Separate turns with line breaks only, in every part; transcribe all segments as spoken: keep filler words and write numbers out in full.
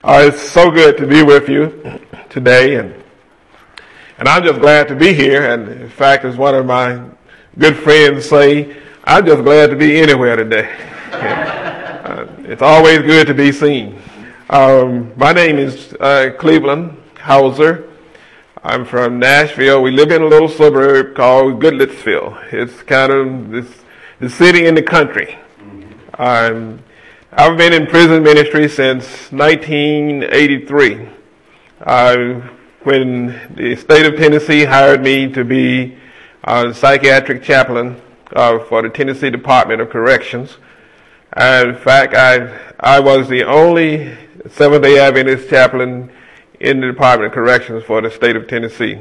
Uh, it's so good to be with you today, and and I'm just glad to be here. And in fact, as one of my good friends say, I'm just glad to be anywhere today. uh, it's always good to be seen. Um, my name is uh, Cleveland Hauser. I'm from Nashville. We live in a little suburb called Goodlettsville. It's kind of this the city in the country. Um, I've been in prison ministry since nineteen eighty-three, uh, when the state of Tennessee hired me to be a psychiatric chaplain uh, for the Tennessee Department of Corrections. Uh, in fact, I I was the only Seventh-day Adventist chaplain in the Department of Corrections for the state of Tennessee.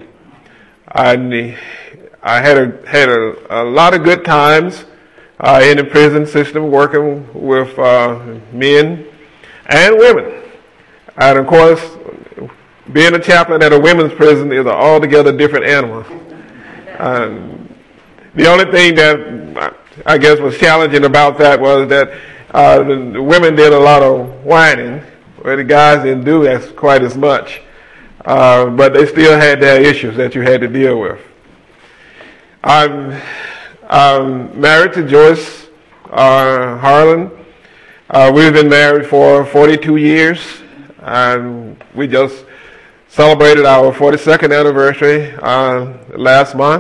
I, I had a had a, a lot of good times Uh, in the prison system, working with uh, men and women. And of course, being a chaplain at a women's prison is an altogether different animal. Um, the only thing that I guess was challenging about that was that uh, the, the women did a lot of whining, where the guys didn't do as quite as much. Uh, but they still had their issues that you had to deal with. I'm I'm married to Joyce uh, Harlan. Uh, we've been married for forty-two years, and we just celebrated our forty-second anniversary uh, last month.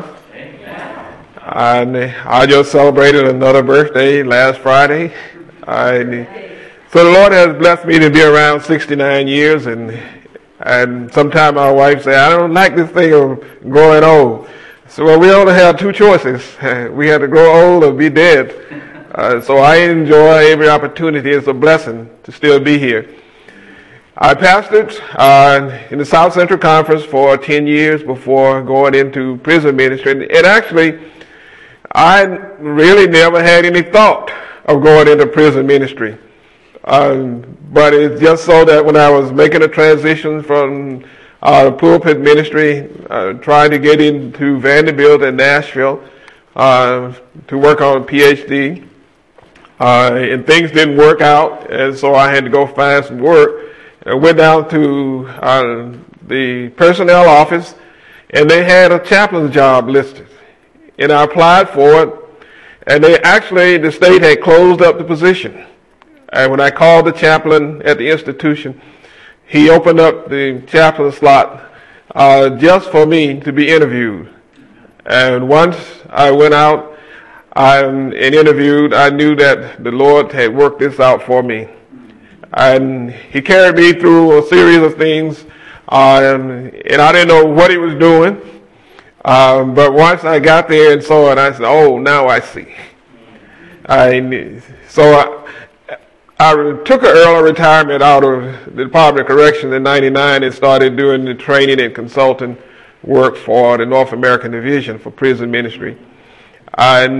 And I just celebrated another birthday last Friday. I, so the Lord has blessed me to be around sixty-nine years, and and sometimes my wife says, I don't like this thing of growing old. So well, we only have two choices. We had to grow old or be dead. Uh, so I enjoy every opportunity. It's a blessing to still be here. I pastored uh, in the South Central Conference for ten years before going into prison ministry. And actually, I really never had any thought of going into prison ministry. Um, but it's just so that when I was making a transition from Uh, pulpit ministry, uh, trying to get into Vanderbilt and Nashville uh, to work on a P H D, uh, and things didn't work out, and so I had to go find some work. I went down to uh, the personnel office, and they had a chaplain's job listed, and I applied for it, and they actually, the state had closed up the position. And when I called the chaplain at the institution, he opened up the chaplain slot uh, just for me to be interviewed. And once I went out um, and interviewed, I knew that the Lord had worked this out for me. And he carried me through a series of things, um, and I didn't know what he was doing. Um, but once I got there and saw it, I said, oh, now I see. I, so I, I took an early retirement out of the Department of Corrections in ninety-nine and started doing the training and consulting work for the North American Division for Prison Ministry. And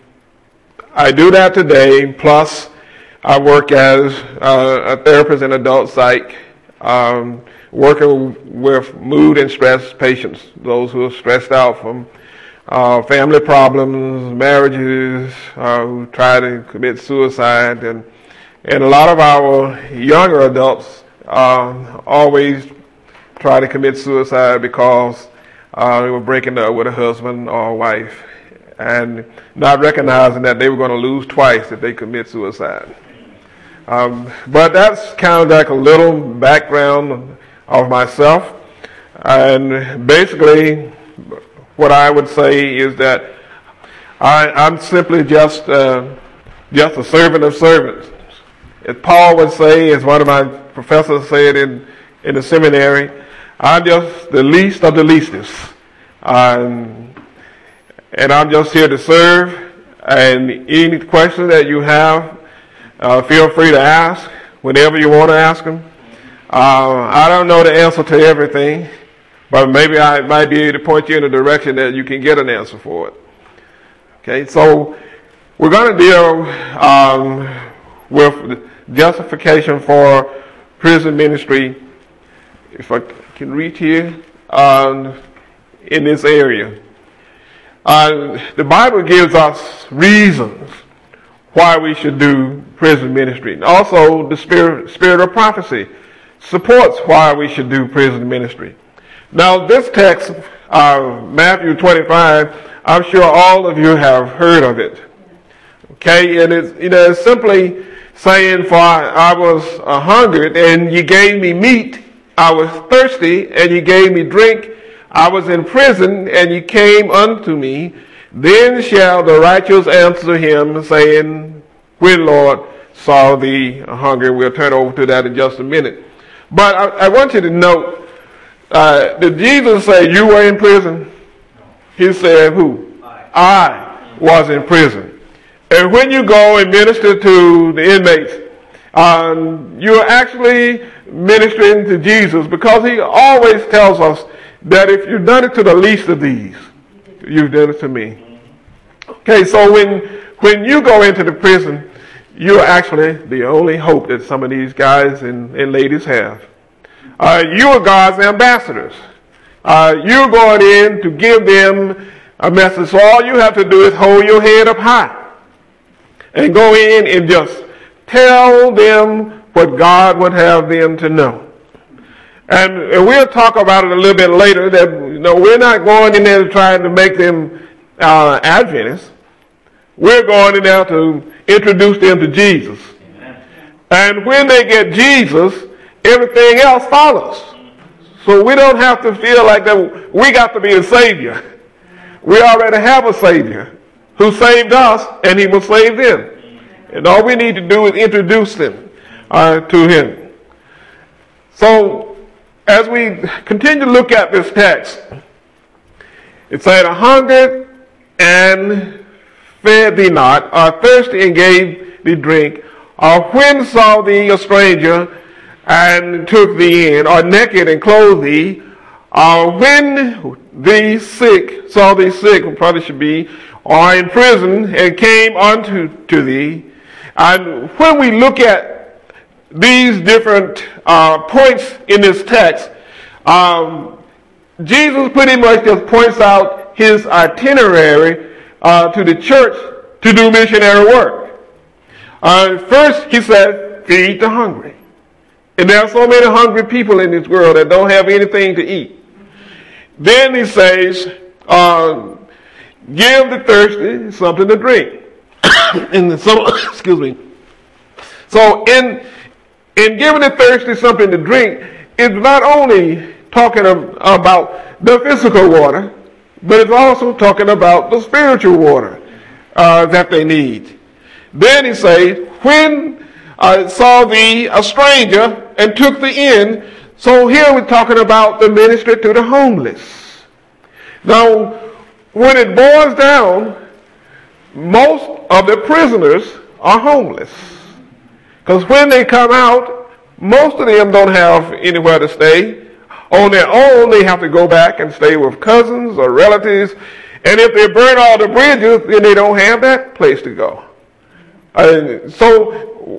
I do that today, plus I work as uh, a therapist in adult psych, um, working with mood and stress patients, those who are stressed out from uh, family problems, marriages, uh, who try to commit suicide, and And a lot of our younger adults uh, always try to commit suicide because uh, they were breaking up with a husband or a wife and not recognizing that they were going to lose twice if they commit suicide. Um, but that's kind of like a little background of myself. And basically what I would say is that I, I'm simply just, uh, just a servant of servants. As Paul would say, as one of my professors said in, in the seminary, I'm just the least of the leastest. Um, and I'm just here to serve. And any questions that you have, uh, feel free to ask whenever you want to ask them. Uh, I don't know the answer to everything, but maybe I might be able to point you in a direction that you can get an answer for it. Okay, so we're going to deal um, with justification for prison ministry, if I can reach here, um, in this area. Uh, the Bible gives us reasons why we should do prison ministry. And also, the spirit, spirit of prophecy supports why we should do prison ministry. Now, this text, uh, Matthew twenty-five, I'm sure all of you have heard of it. Okay, and it's, you know, it's simply saying, for I, I was uh, hungered and you gave me meat, I was thirsty and you gave me drink, I was in prison and you came unto me. Then shall the righteous answer him, saying, when, Lord, saw thee hunger. We'll turn over to that in just a minute. But I, I want you to note, uh, did Jesus say you were in prison? He said, who? I, I was in prison. And when you go and minister to the inmates, um, you're actually ministering to Jesus, because he always tells us that if you've done it to the least of these, you've done it to me. Okay, so when when you go into the prison, you're actually the only hope that some of these guys and, and ladies have. Uh, you are God's ambassadors. Uh, you're going in to give them a message. So all you have to do is hold your head up high and go in and just tell them what God would have them to know. And, and we'll talk about it a little bit later, that, you know, we're not going in there trying to make them uh, Adventists. We're going in there to introduce them to Jesus. Amen. And when they get Jesus, everything else follows. So we don't have to feel like that we got to be a Savior. We already have a Savior who saved us, and he will save them. And all we need to do is introduce them uh, to him. So as we continue to look at this text, it said, a hungered and fed thee not, or thirsty and gave thee drink, or when saw thee a stranger and took thee in, or naked and clothed thee, or when thee sick, saw thee sick, probably should be, or in prison and came unto to thee. And when we look at these different uh, points in this text, um, Jesus pretty much just points out his itinerary uh, to the church to do missionary work. Uh, first, he said, feed the hungry. And there are so many hungry people in this world that don't have anything to eat. Then he says, uh, give the thirsty something to drink. in some, excuse me. So in in giving the thirsty something to drink, it's not only talking of, about the physical water, but it's also talking about the spiritual water uh, that they need. Then he says, when I saw thee a stranger and took thee in. So here we're talking about the ministry to the homeless. Now, when it boils down, most of the prisoners are homeless. Because when they come out, most of them don't have anywhere to stay. On their own, they have to go back and stay with cousins or relatives. And if they burn all the bridges, then they don't have that place to go. Uh, so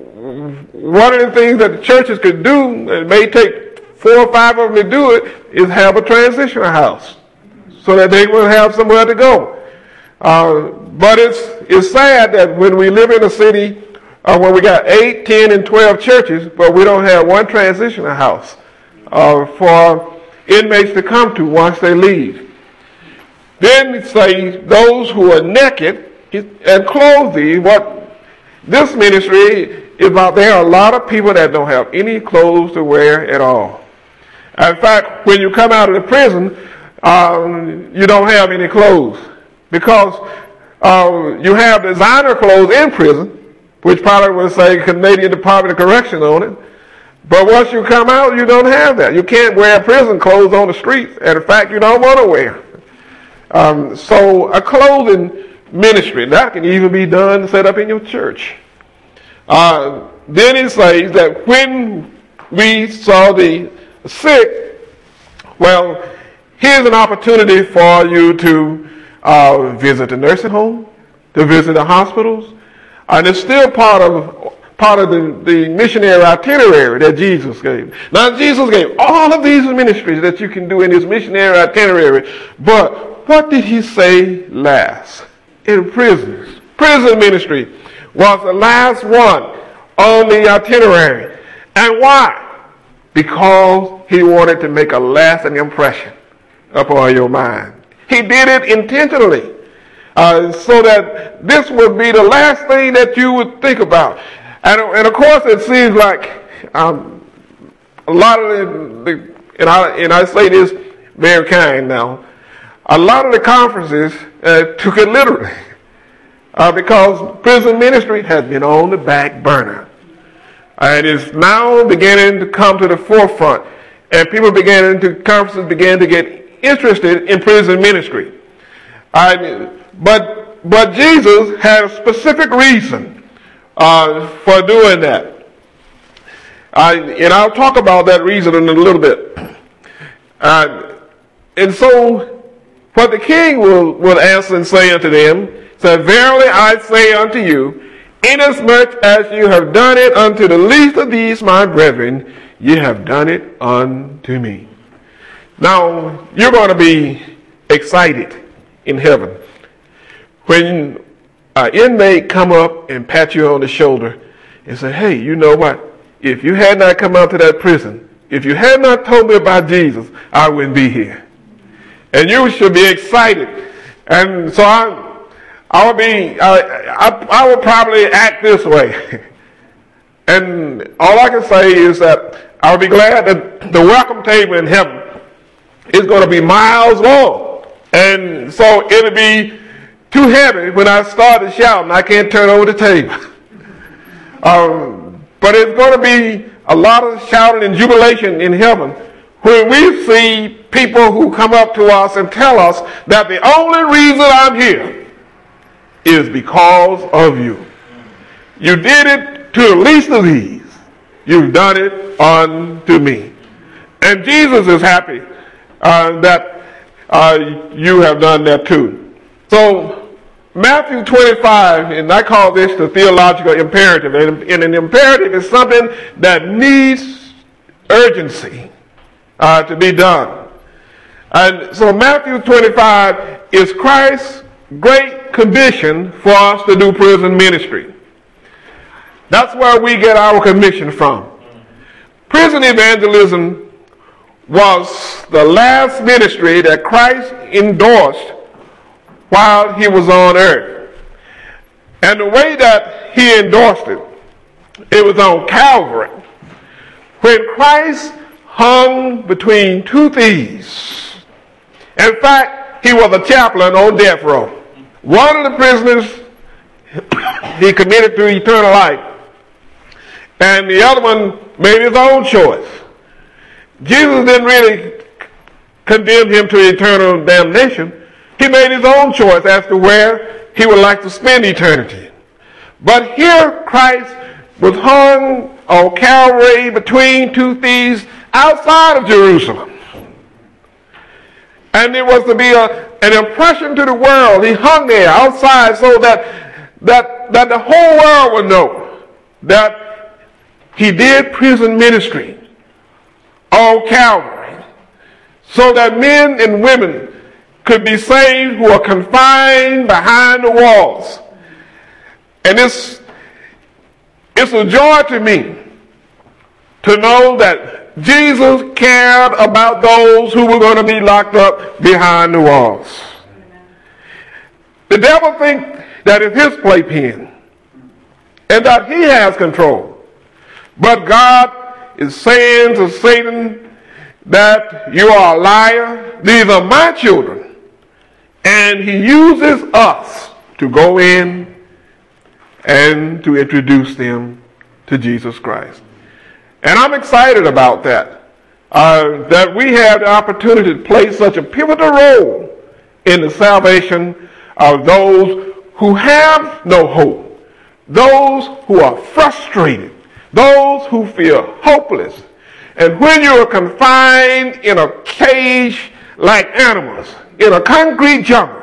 one of the things that the churches could do, it may take four or five of them to do it, is have a transitional house so that they will have somewhere to go. Uh, but it's it's sad that when we live in a city uh, where we got eight, ten, and twelve churches, but we don't have one transitional house uh, for inmates to come to once they leave. Then it says, those who are naked and clothe thee. What this ministry is about, there are a lot of people that don't have any clothes to wear at all. In fact, when you come out of the prison, um, you don't have any clothes, because uh, you have designer clothes in prison, which probably would say Canadian Department of Correction on it. But once you come out, you don't have that. You can't wear prison clothes on the streets, and in fact, you don't want to wear. Um, so a clothing ministry, that can even be done, set up in your church. Uh, then it says that when we saw the sick, well, here's an opportunity for you to uh, visit the nursing home, to visit the hospitals, and it's still part of part of the, the missionary itinerary that Jesus gave. Now, Jesus gave all of these ministries that you can do in his missionary itinerary, but what did he say last? In prisons. Prison ministry was the last one on the itinerary. And why? because he wanted to make a lasting impression upon your mind. He did it intentionally, uh, so that this would be the last thing that you would think about. And, and of course, it seems like um, a lot of the, the and, I, and I say this very kind now, a lot of the conferences uh, took it literally uh, because prison ministry has been on the back burner. And it's now beginning to come to the forefront. And people beginning to, conferences began to get interested in prison ministry. I, but, but Jesus had a specific reason uh, for doing that. I, and I'll talk about that reason in a little bit. Uh, and so what the king will, will answer and say unto them, said, verily I say unto you, inasmuch as you have done it unto the least of these my brethren, you have done it unto me. Now, you're going to be excited in heaven when an inmate come up and pat you on the shoulder and say, hey, you know what? If you had not come out to that prison, if you had not told me about Jesus, I wouldn't be here. And you should be excited. And so I, I would be, I, I, I would probably act this way. And all I can say is that I would be glad that the welcome table in heaven is going to be miles long. And so it'll be too heavy when I start to shout and I can't turn over the table. um, but it's going to be a lot of shouting and jubilation in heaven when we see people who come up to us and tell us that the only reason I'm here is because of you. You did it to the least of these. You've done it unto me. And Jesus is happy uh, that uh, you have done that too. So Matthew twenty-five, and I call this the theological imperative. And, and an imperative is something that needs urgency uh, to be done. And so Matthew twenty-five is Christ's great commission for us to do prison ministry. That's where we get our commission from. Prison evangelism was the last ministry that Christ endorsed while he was on earth. And the way that he endorsed it, it was on Calvary. When Christ hung between two thieves. In fact, he was a chaplain on death row. One of the prisoners he committed to eternal life, and the other one made his own choice. Jesus didn't really condemn him to eternal damnation. He made his own choice as to where he would like to spend eternity. But here Christ was hung on Calvary between two thieves outside of Jerusalem. And it was to be a, an impression to the world. He hung there outside so that, that, that the whole world would know that he did prison ministry on Calvary, so that men and women could be saved who are confined behind the walls. And it's, it's a joy to me to know that Jesus cared about those who were going to be locked up behind the walls. The devil thinks that it's his playpen and that he has control. But God is saying to Satan that you are a liar. These are my children. And he uses us to go in and to introduce them to Jesus Christ. And I'm excited about that. Uh, that we have the opportunity to play such a pivotal role in the salvation of those who have no hope, those who are frustrated, those who feel hopeless. And when you are confined in a cage like animals, in a concrete jungle,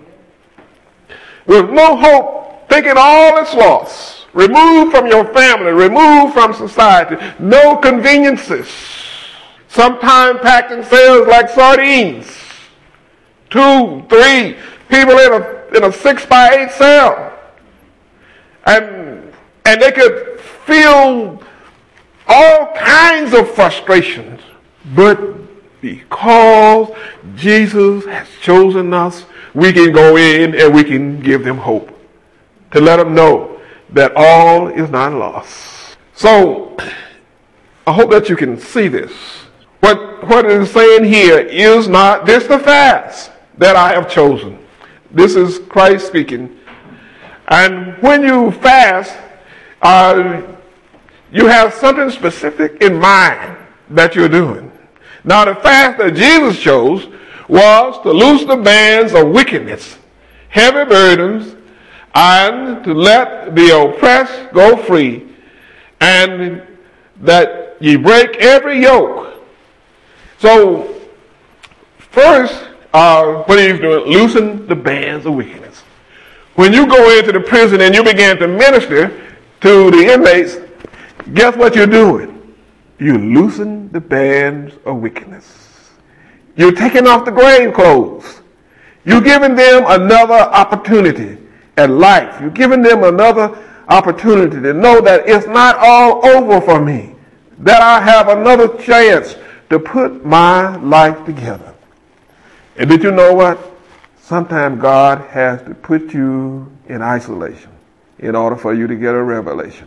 with no hope, thinking all is lost, removed from your family, removed from society, no conveniences, sometimes packed in cells like sardines, two, three people in a, in a six by eight cell. And, and they could feel all kinds of frustrations. But because Jesus has chosen us, we can go in and we can give them hope, to let them know that all is not lost. So I hope that you can see this. What, what it is saying here is not this the fast that I have chosen. This is Christ speaking. And when you fast, uh, you have something specific in mind that you're doing. Now, the fast that Jesus chose was to loose the bands of wickedness, heavy burdens, and to let the oppressed go free, and that ye break every yoke. So, first, uh, what are you doing? Loosen the bands of wickedness. When you go into the prison and you begin to minister to the inmates, guess what you're doing? You loosen the bands of wickedness. You're taking off the grave clothes. You're giving them another opportunity at life. You're giving them another opportunity to know that it's not all over for me, that I have another chance to put my life together. And did you know what? Sometimes God has to put you in isolation in order for you to get a revelation.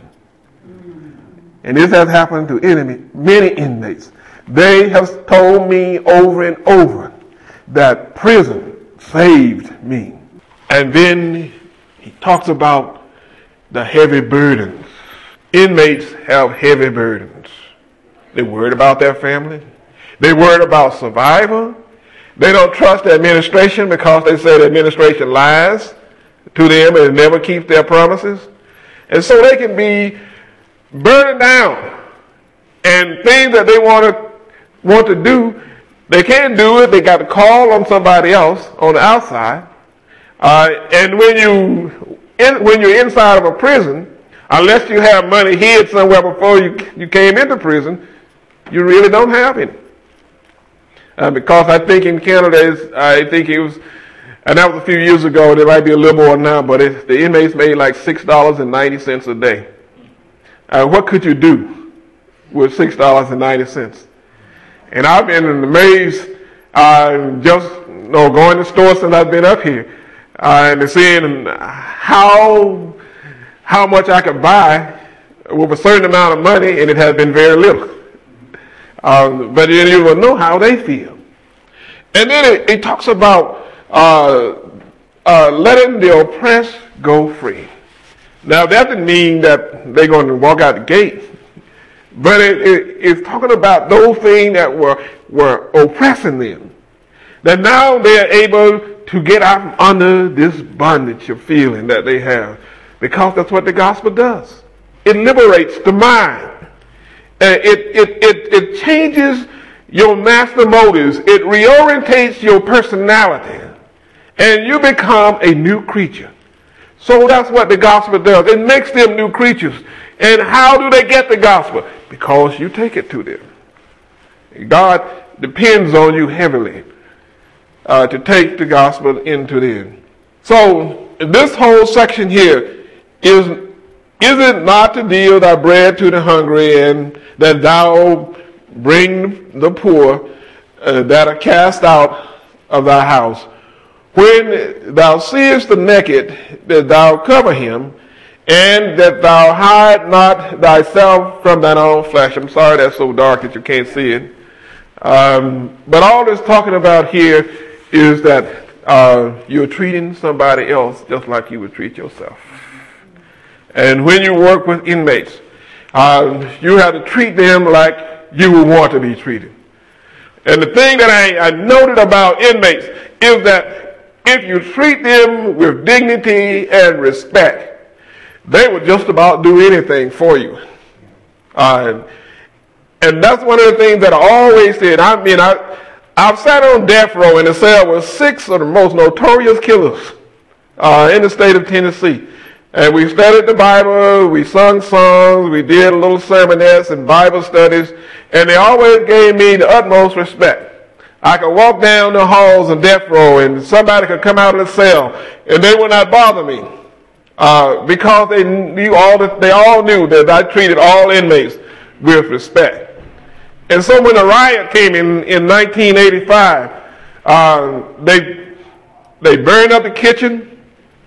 And this has happened to enemy, many inmates. They have told me over and over that prison saved me. And then he talks about the heavy burdens. Inmates have heavy burdens. They're worried about their family. They're worried about survival. They don't trust the administration because they say the administration lies to them and never keeps their promises. And so they can be burdened down. And things that they want to want to do, they can't do it. They got to call on somebody else on the outside. Uh, and when you in, when you're inside of a prison, unless you have money hid somewhere before you you came into prison, you really don't have any. Uh, because I think in Canada, I think it was, and that was a few years ago, there might be a little more now, but it, the inmates made like six dollars and ninety cents a day. Uh, what could you do with six dollars and ninety cents? And I've been amazed, uh, just you know, going to stores since I've been up here, uh, and seeing how, how much I could buy with a certain amount of money, and it has been very little. Um, but then you will know how they feel. And then it, it talks about uh, uh, letting the oppressed go free. Now that doesn't mean that they're going to walk out the gate, but it, it, it's talking about those things that were, were oppressing them. That now they are able to get out from under this bondage of feeling that they have, because that's what the gospel does. It liberates the mind. Uh, it, it, it, it changes your master motives. It reorientates your personality. And you become a new creature. So that's what the gospel does. It makes them new creatures. And how do they get the gospel? Because you take it to them. God depends on you heavily uh, to take the gospel into them. So this whole section here is Is it not to deal thy bread to the hungry, and that thou bring the poor uh, that are cast out of thy house? When thou seest the naked, that thou cover him, and that thou hide not thyself from thine own flesh. I'm sorry that's so dark that you can't see it. Um, but all that's talking about here is that uh, you're treating somebody else just like you would treat yourself. And when you work with inmates, uh, you have to treat them like you would want to be treated. And the thing that I, I noted about inmates is that if you treat them with dignity and respect, they will just about do anything for you. Uh, and that's one of the things that I always said. I mean, I, I've sat on death row in a cell with six of the most notorious killers uh, in the state of Tennessee. And we studied the Bible, we sung songs, we did little sermonettes and Bible studies, and they always gave me the utmost respect. I could walk down the halls of death row and somebody could come out of the cell and they would not bother me uh, because they knew all that, they all knew that I treated all inmates with respect. And so when the riot came in, in nineteen eighty-five, uh, they, they burned up the kitchen,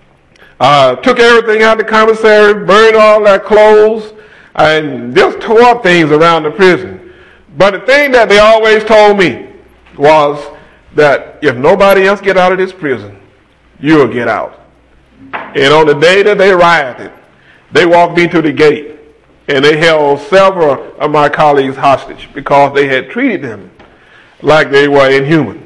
uh, took everything out of the commissary, burned all their clothes, and just tore up things around the prison. But the thing that they always told me was that if nobody else get out of this prison, you'll get out. And on the day that they rioted, they walked me to the gate, and they held several of my colleagues hostage because they had treated them like they were inhuman.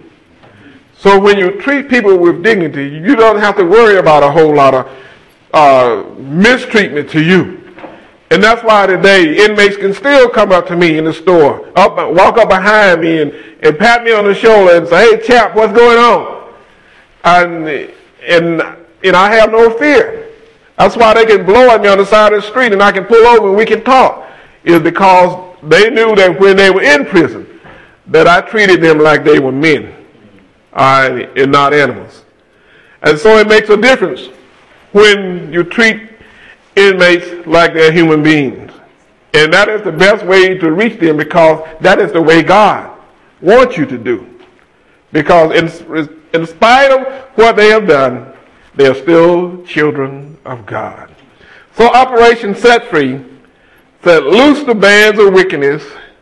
So when you treat people with dignity, you don't have to worry about a whole lot of uh, mistreatment to you. And that's why today inmates can still come up to me in the store, up, walk up behind me and, and pat me on the shoulder and say, "Hey, chap, what's going on?" And, and, and I have no fear. That's why they can blow at me on the side of the street and I can pull over and we can talk. Is because they knew that when they were in prison, that I treated them like they were men uh, and not animals. And so it makes a difference when you treat inmates like they're human beings. And that is the best way to reach them, because that is the way God wants you to do. Because in, in spite of what they have done, they are still children of God. So Operation Set Free said, loose the bands of wickedness.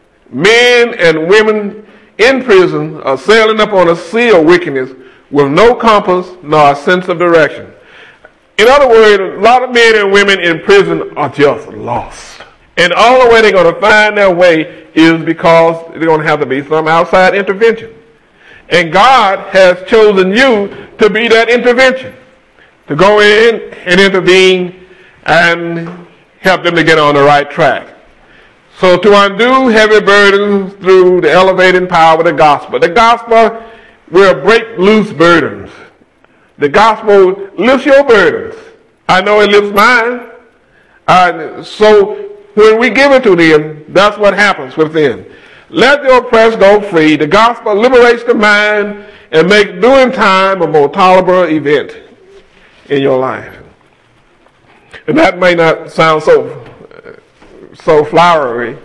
Men and women in prison are sailing up on a sea of wickedness with no compass nor a sense of direction. In other words, a lot of men and women in prison are just lost. And all the way they're going to find their way is because they're going to have to be some outside intervention. And God has chosen you to be that intervention, to go in and intervene and help them to get on the right track. So to undo heavy burdens through the elevating power of the gospel. The gospel will break loose burdens. The gospel lifts your burdens. I know it lifts mine. Uh, so when we give it to them, that's what happens with them. Let the oppressed go free. The gospel liberates the mind and makes doing time a more tolerable event in your life. And that may not sound so so flowery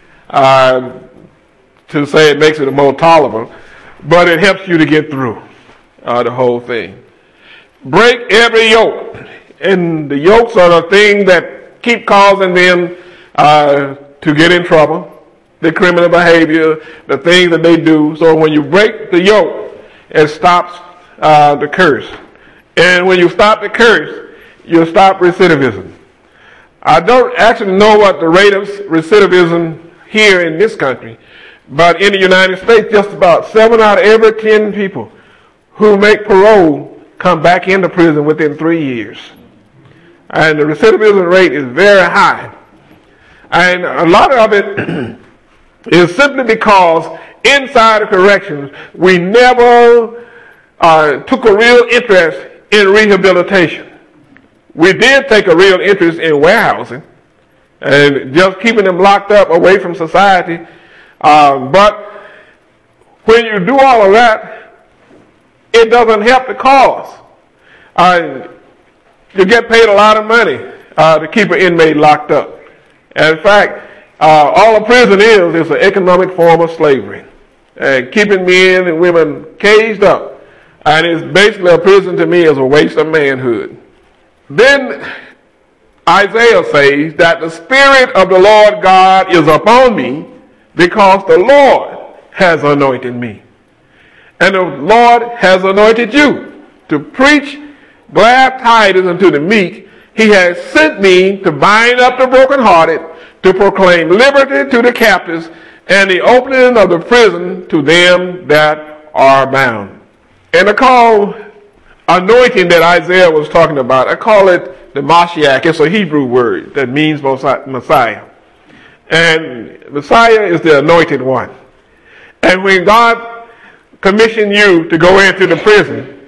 uh, to say it makes it more tolerable, but it helps you to get through uh, the whole thing. Break every yoke. And the yokes are the things that keep causing them uh, to get in trouble, the criminal behavior, the things that they do. So when you break the yoke, it stops uh, the curse. And when you stop the curse, you stop recidivism. I don't actually know what the rate of recidivism here in this country, but in the United States, just about seven out of every ten people who make parole come back into prison within three years. And the recidivism rate is very high. And a lot of it is simply because inside of corrections, we never uh, took a real interest in rehabilitation. We did take a real interest in warehousing and just keeping them locked up away from society. Um, but when you do all of that, it doesn't help the cause. Uh, you get paid a lot of money uh, to keep an inmate locked up. And in fact, uh, all a prison is is an economic form of slavery, and keeping men and women caged up. And it's basically a prison to me is a waste of manhood. Then Isaiah says that the Spirit of the Lord God is upon me because the Lord has anointed me. And the Lord has anointed you to preach glad tidings unto the meek. He has sent me to bind up the brokenhearted, to proclaim liberty to the captives, and the opening of the prison to them that are bound. And I call anointing that Isaiah was talking about, I call it the Mashiach. It's a Hebrew word that means Messiah. And Messiah is the anointed one. And when God commissioned you to go into the prison,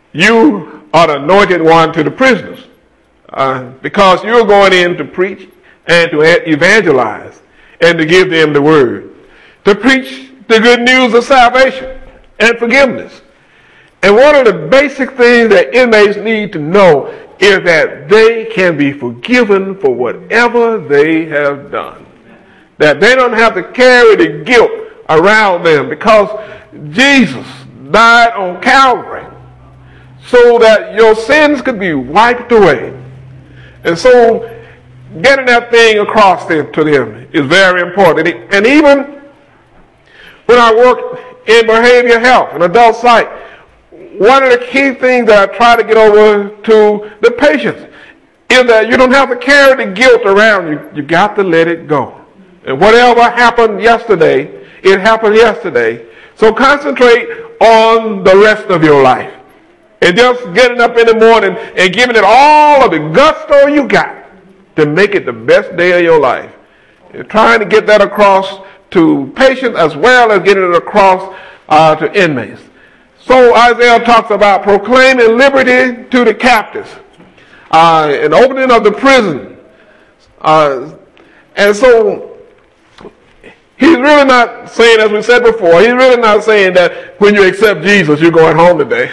you are the anointed one to the prisoners. Uh, because you're going in to preach and to evangelize and to give them the word. To preach the good news of salvation and forgiveness. And one of the basic things that inmates need to know is that they can be forgiven for whatever they have done. That they don't have to carry the guilt around them, because Jesus died on Calvary so that your sins could be wiped away. And so getting that thing across them, to them is very important. And even when I work in behavior health and adult psych, one of the key things that I try to get over to the patients is that you don't have to carry the guilt around you. You got to let it go. And whatever happened yesterday, it happened yesterday. So concentrate on the rest of your life. And just getting up in the morning and giving it all of the gusto you got to make it the best day of your life. You're trying to get that across to patients as well as getting it across uh, to inmates. So Isaiah talks about proclaiming liberty to the captives, uh, and opening of the prison. Uh, and so he's really not saying, as we said before, he's really not saying that when you accept Jesus, you're going home today.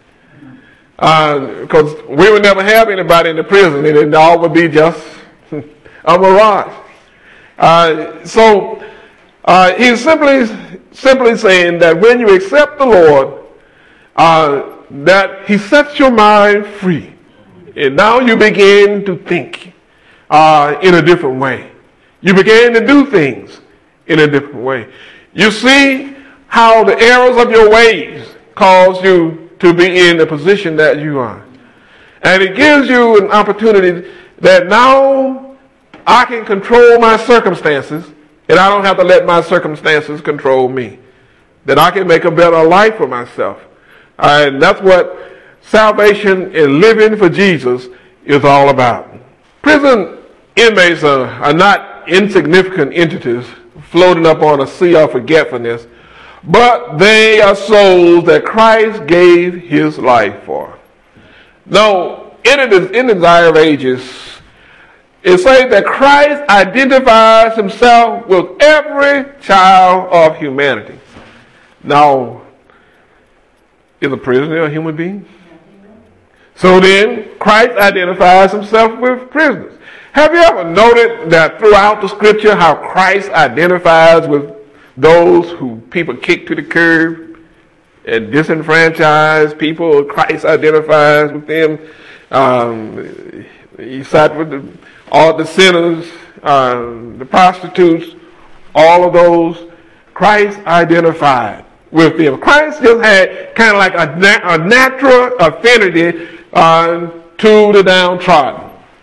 Because uh, we would never have anybody in the prison, and it all would be just a mirage. Uh, so uh, he's simply simply saying that when you accept the Lord, uh, that he sets your mind free. And now you begin to think uh, in a different way. You begin to do things in a different way. You see how the errors of your ways cause you to be in the position that you are. And it gives you an opportunity that now I can control my circumstances, and I don't have to let my circumstances control me. That I can make a better life for myself. And that's what salvation and living for Jesus is all about. Prison inmates are, are not insignificant entities floating up on a sea of forgetfulness, but they are souls that Christ gave his life for. Now, in the, in the Desire of Ages, it says that Christ identifies himself with every child of humanity. Now, is a prisoner a human being? So then, Christ identifies himself with prisoners. Have you ever noted that throughout the scripture how Christ identifies with those who people kick to the curb and disenfranchise people? Christ identifies with them. Um, he sat with the, all the sinners, uh, the prostitutes, all of those. Christ identified with them. Christ just had kind of like a, na- a natural affinity uh, to the downtrodden.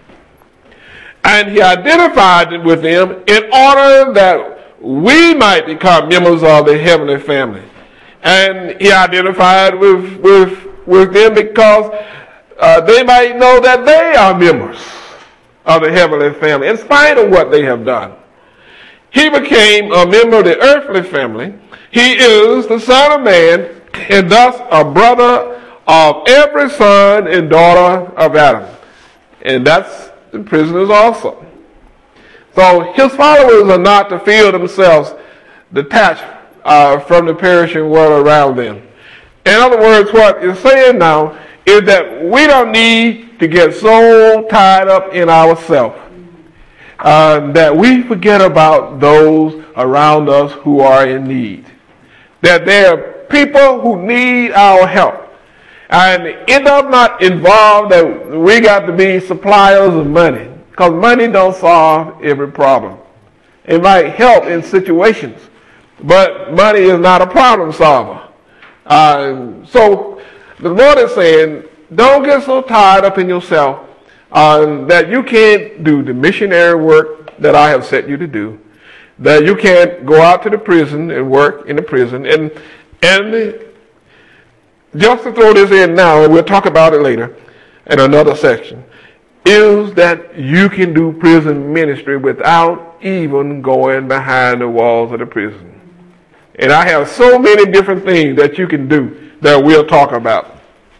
And he identified with them in order that we might become members of the heavenly family. And he identified with, with, with them because uh, they might know that they are members of the heavenly family, in spite of what they have done. He became a member of the earthly family. He is the Son of Man, and thus a brother of every son and daughter of Adam. And that's the prisoners also. So his followers are not to feel themselves detached uh, from the perishing world around them. In other words, what it's saying now is that we don't need to get so tied up in ourselves uh, that we forget about those around us who are in need. That there are people who need our help. And it does not involve that we got to be suppliers of money, because money don't solve every problem. It might help in situations, but money is not a problem solver. Uh, so the Lord is saying, don't get so tied up in yourself uh, that you can't do the missionary work that I have set you to do, that you can't go out to the prison and work in the prison. And, and just to throw this in now, and we'll talk about it later in another section, is that you can do prison ministry without even going behind the walls of the prison. And I have so many different things that you can do that we'll talk about.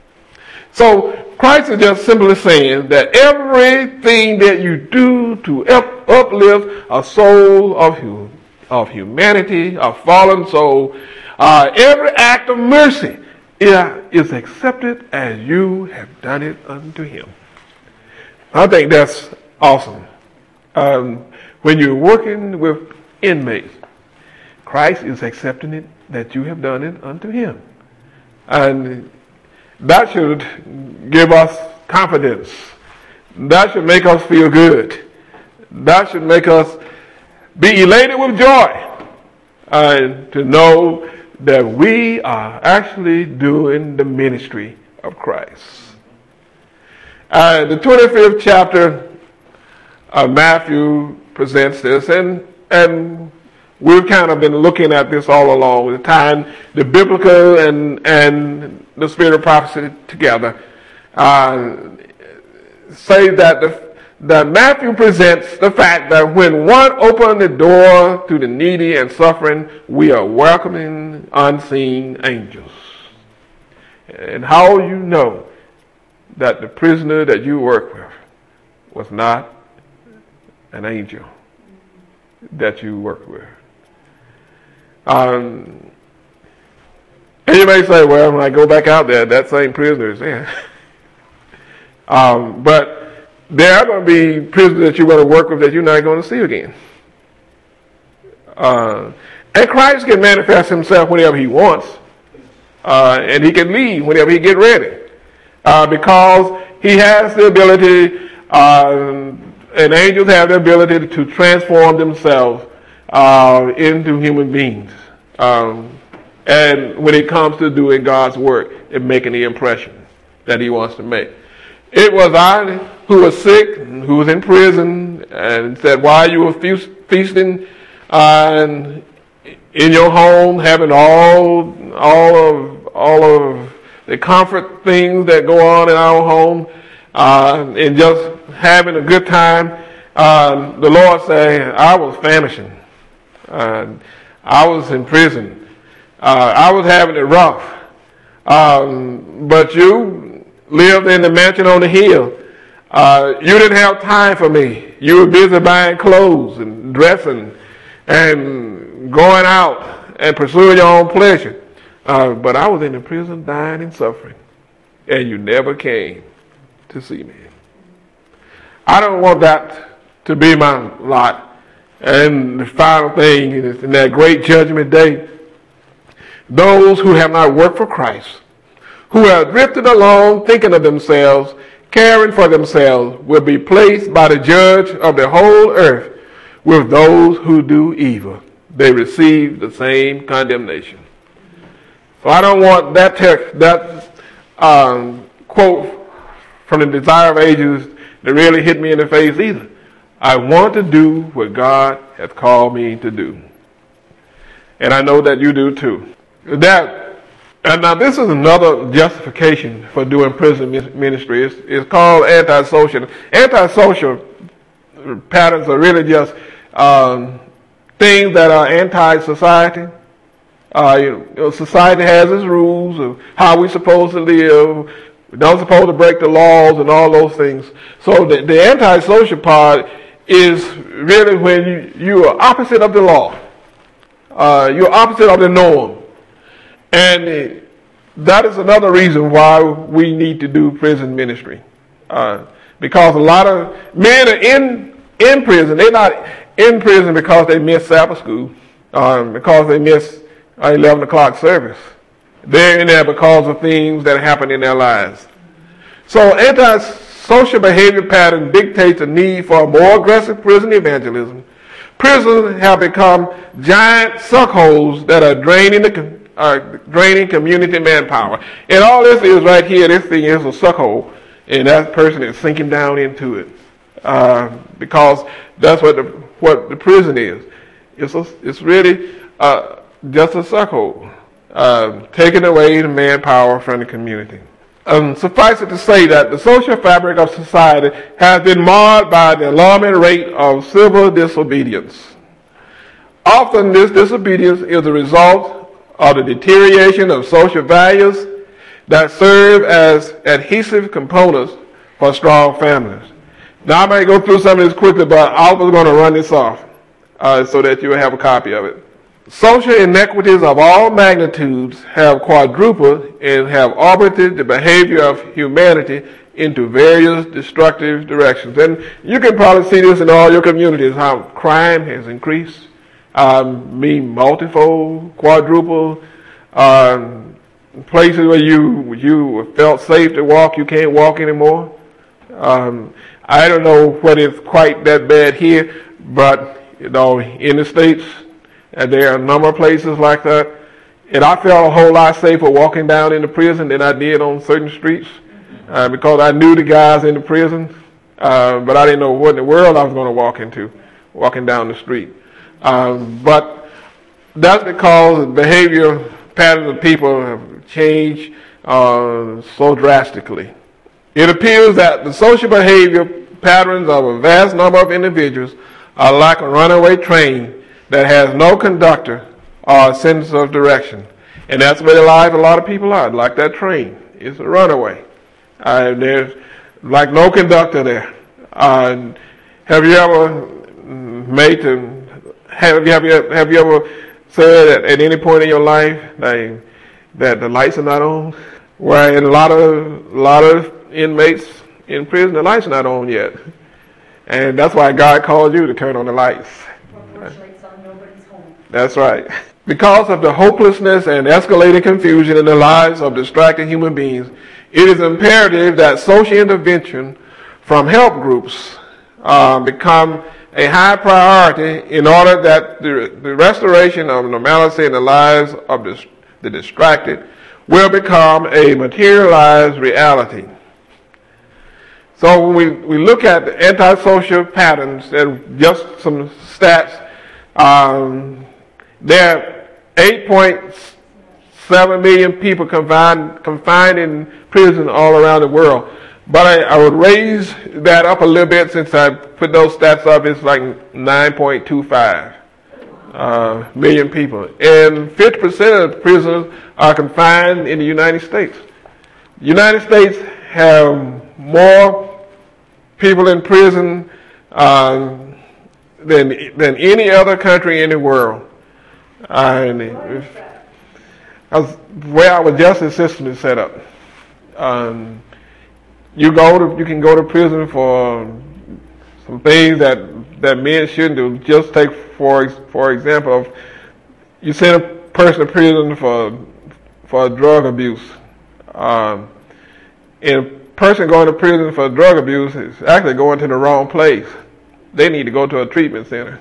So Christ is just simply saying that everything that you do to up, uplift a soul of, of humanity, a fallen soul, uh, every act of mercy is accepted as you have done it unto him. I think that's awesome. Um, when you're working with inmates. Christ is accepting it that you have done it unto him. And that should give us confidence. That should make us feel good. That should make us be elated with joy. And to know that we are actually doing the ministry of Christ. Uh, the twenty-fifth chapter of Matthew presents this, and and we've kind of been looking at this all along, the time the biblical and and the spirit of prophecy together. Uh, say that the that Matthew presents the fact that when one opens the door to the needy and suffering, we are welcoming unseen angels. And how you know that the prisoner that you work with was not an angel that you work with. Um, and you may say, well, when I go back out there, that same prisoner is there. um, but there are going to be prisoners that you're going to work with that you're not going to see again. Uh, and Christ can manifest himself whenever he wants. Uh, and he can leave whenever he get ready. Uh, because he has the ability, uh, and angels have the ability to transform themselves uh, into human beings. Um, and when it comes to doing God's work and making the impression that he wants to make. It was I who was sick, who was in prison, and said, while you were feast, feasting uh, in your home, having all all of all of the comfort things that go on in our home, uh, and just having a good time, uh, the Lord said, I was famishing. Uh, I was in prison. Uh, I was having it rough. Um, but you lived in the mansion on the hill. Uh, you didn't have time for me. You were busy buying clothes and dressing and going out and pursuing your own pleasure. Uh, but I was in the prison dying and suffering. And you never came to see me. I don't want that to be my lot. And the final thing is in that great judgment day, those who have not worked for Christ, who have drifted along thinking of themselves, caring for themselves, will be placed by the judge of the whole earth with those who do evil. They receive the same condemnation. So I don't want that text, that um, quote from the Desire of Ages to really hit me in the face either. I want to do what God has called me to do. And I know that you do too. That And now this is another justification for doing prison ministry. It's, it's called antisocial. Antisocial patterns are really just um, things that are anti-society. Uh, you know, society has its rules of how we're supposed to live. We're not supposed to break the laws and all those things. So the, the antisocial part is really when you, you are opposite of the law. Uh, you're opposite of the norm. And that is another reason why we need to do prison ministry. Uh, because a lot of men are in, in prison. They're not in prison because they miss Sabbath school, um, because they miss eleven o'clock service. They're in there because of things that happen in their lives. So antisocial behavior pattern dictates a need for a more aggressive prison evangelism. Prisons have become giant suckholes that are draining the Uh, draining community manpower. And all this is right here, this thing is a suckhole, and that person is sinking down into it. Uh, because that's what the what the prison is. It's a, it's really uh, just a suckhole, uh, taking away the manpower from the community. Um, suffice it to say that the social fabric of society has been marred by the alarming rate of civil disobedience. Often this disobedience is a result of the deterioration of social values that serve as adhesive components for strong families. Now I might go through some of this quickly, but I was going to run this off uh, so that you will have a copy of it. Social inequities of all magnitudes have quadrupled and have orbited the behavior of humanity into various destructive directions. And you can probably see this in all your communities, how crime has increased, um, mean multiple, quadruple, um, places where you you felt safe to walk, you can't walk anymore. Um, I don't know whether it's quite that bad here, but you know, in the States, and there are a number of places like that. And I felt a whole lot safer walking down in the prison than I did on certain streets, uh, because I knew the guys in the prison, uh, but I didn't know what in the world I was going to walk into, walking down the street. Um, but that's because the behavior patterns of people have changed uh, so drastically. It appears that the social behavior patterns of a vast number of individuals are like a runaway train that has no conductor or sense of direction. And that's where the lives a lot of people are, like that train. It's a runaway. Uh, there's like no conductor there. Uh, have you ever made to, have you, have you, have you ever said at, at any point in your life that, that the lights are not on? Well, in a lot of, a lot of inmates in prison, the lights are not on yet. And that's why God called you to turn on the lights. That's right. Because of the hopelessness and escalating confusion in the lives of distracted human beings, it is imperative that social intervention from help groups uh, become a high priority in order that the, the restoration of normalcy in the lives of the, the distracted will become a materialized reality. So when we, we look at the antisocial patterns, and just some stats, um, there are eight point seven million people confined, confined in prison all around the world. But I, I would raise that up a little bit since I put those stats up. It's like nine point two five uh, million people. And fifty percent of prisoners are confined in the United States. The United States have more people in prison uh, than, than any other country in the world. Uh, and if, that's where our justice system is set up. Um, you go to, you can go to prison for some things that that men shouldn't do. Just take for for example, of you send a person to prison for for drug abuse. Um, and a person going to prison for drug abuse is actually going to the wrong place. They need to go to a treatment center.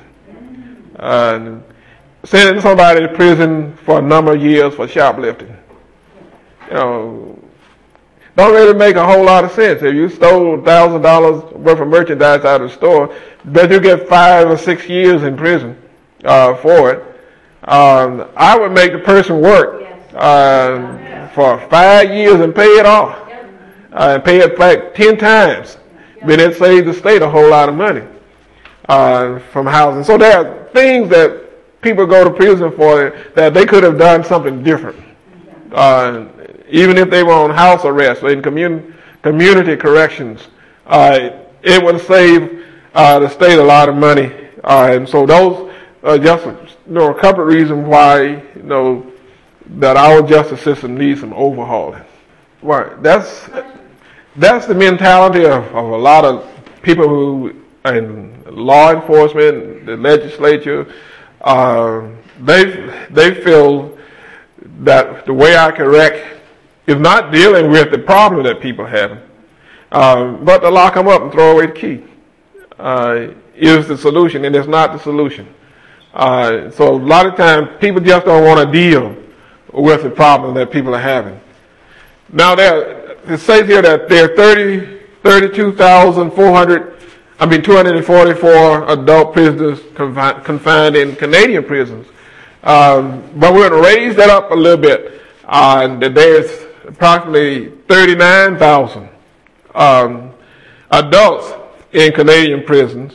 Uh, Sending somebody to prison for a number of years for shoplifting, you know, don't really make a whole lot of sense. If you stole a thousand dollars worth of merchandise out of the store, but you get five or six years in prison uh, for it. Um, I would make the person work uh, for five years and pay it off, uh, and pay it back ten times. But it saves the state a whole lot of money uh, from housing. So there are things that people go to prison for that they could have done something different. Uh, even if they were on house arrest or in commun- community corrections, uh, it would save uh, the state a lot of money. Uh, and so those are just you know, a couple of reasons why you know that our justice system needs some overhauling. Well, that's that's the mentality of, of a lot of people who in law enforcement, the legislature. Uh, they they feel that the way I correct is not dealing with the problem that people have, uh, but to lock them up and throw away the key uh, is the solution, and it's not the solution. Uh, so a lot of times people just don't want to deal with the problem that people are having. Now there, it says here that there are thirty, thirty-two thousand four hundred. I mean, two hundred forty-four adult prisoners confi- confined in Canadian prisons. Um, but we're going to raise that up a little bit. Uh, there's approximately thirty-nine thousand um, adults in Canadian prisons.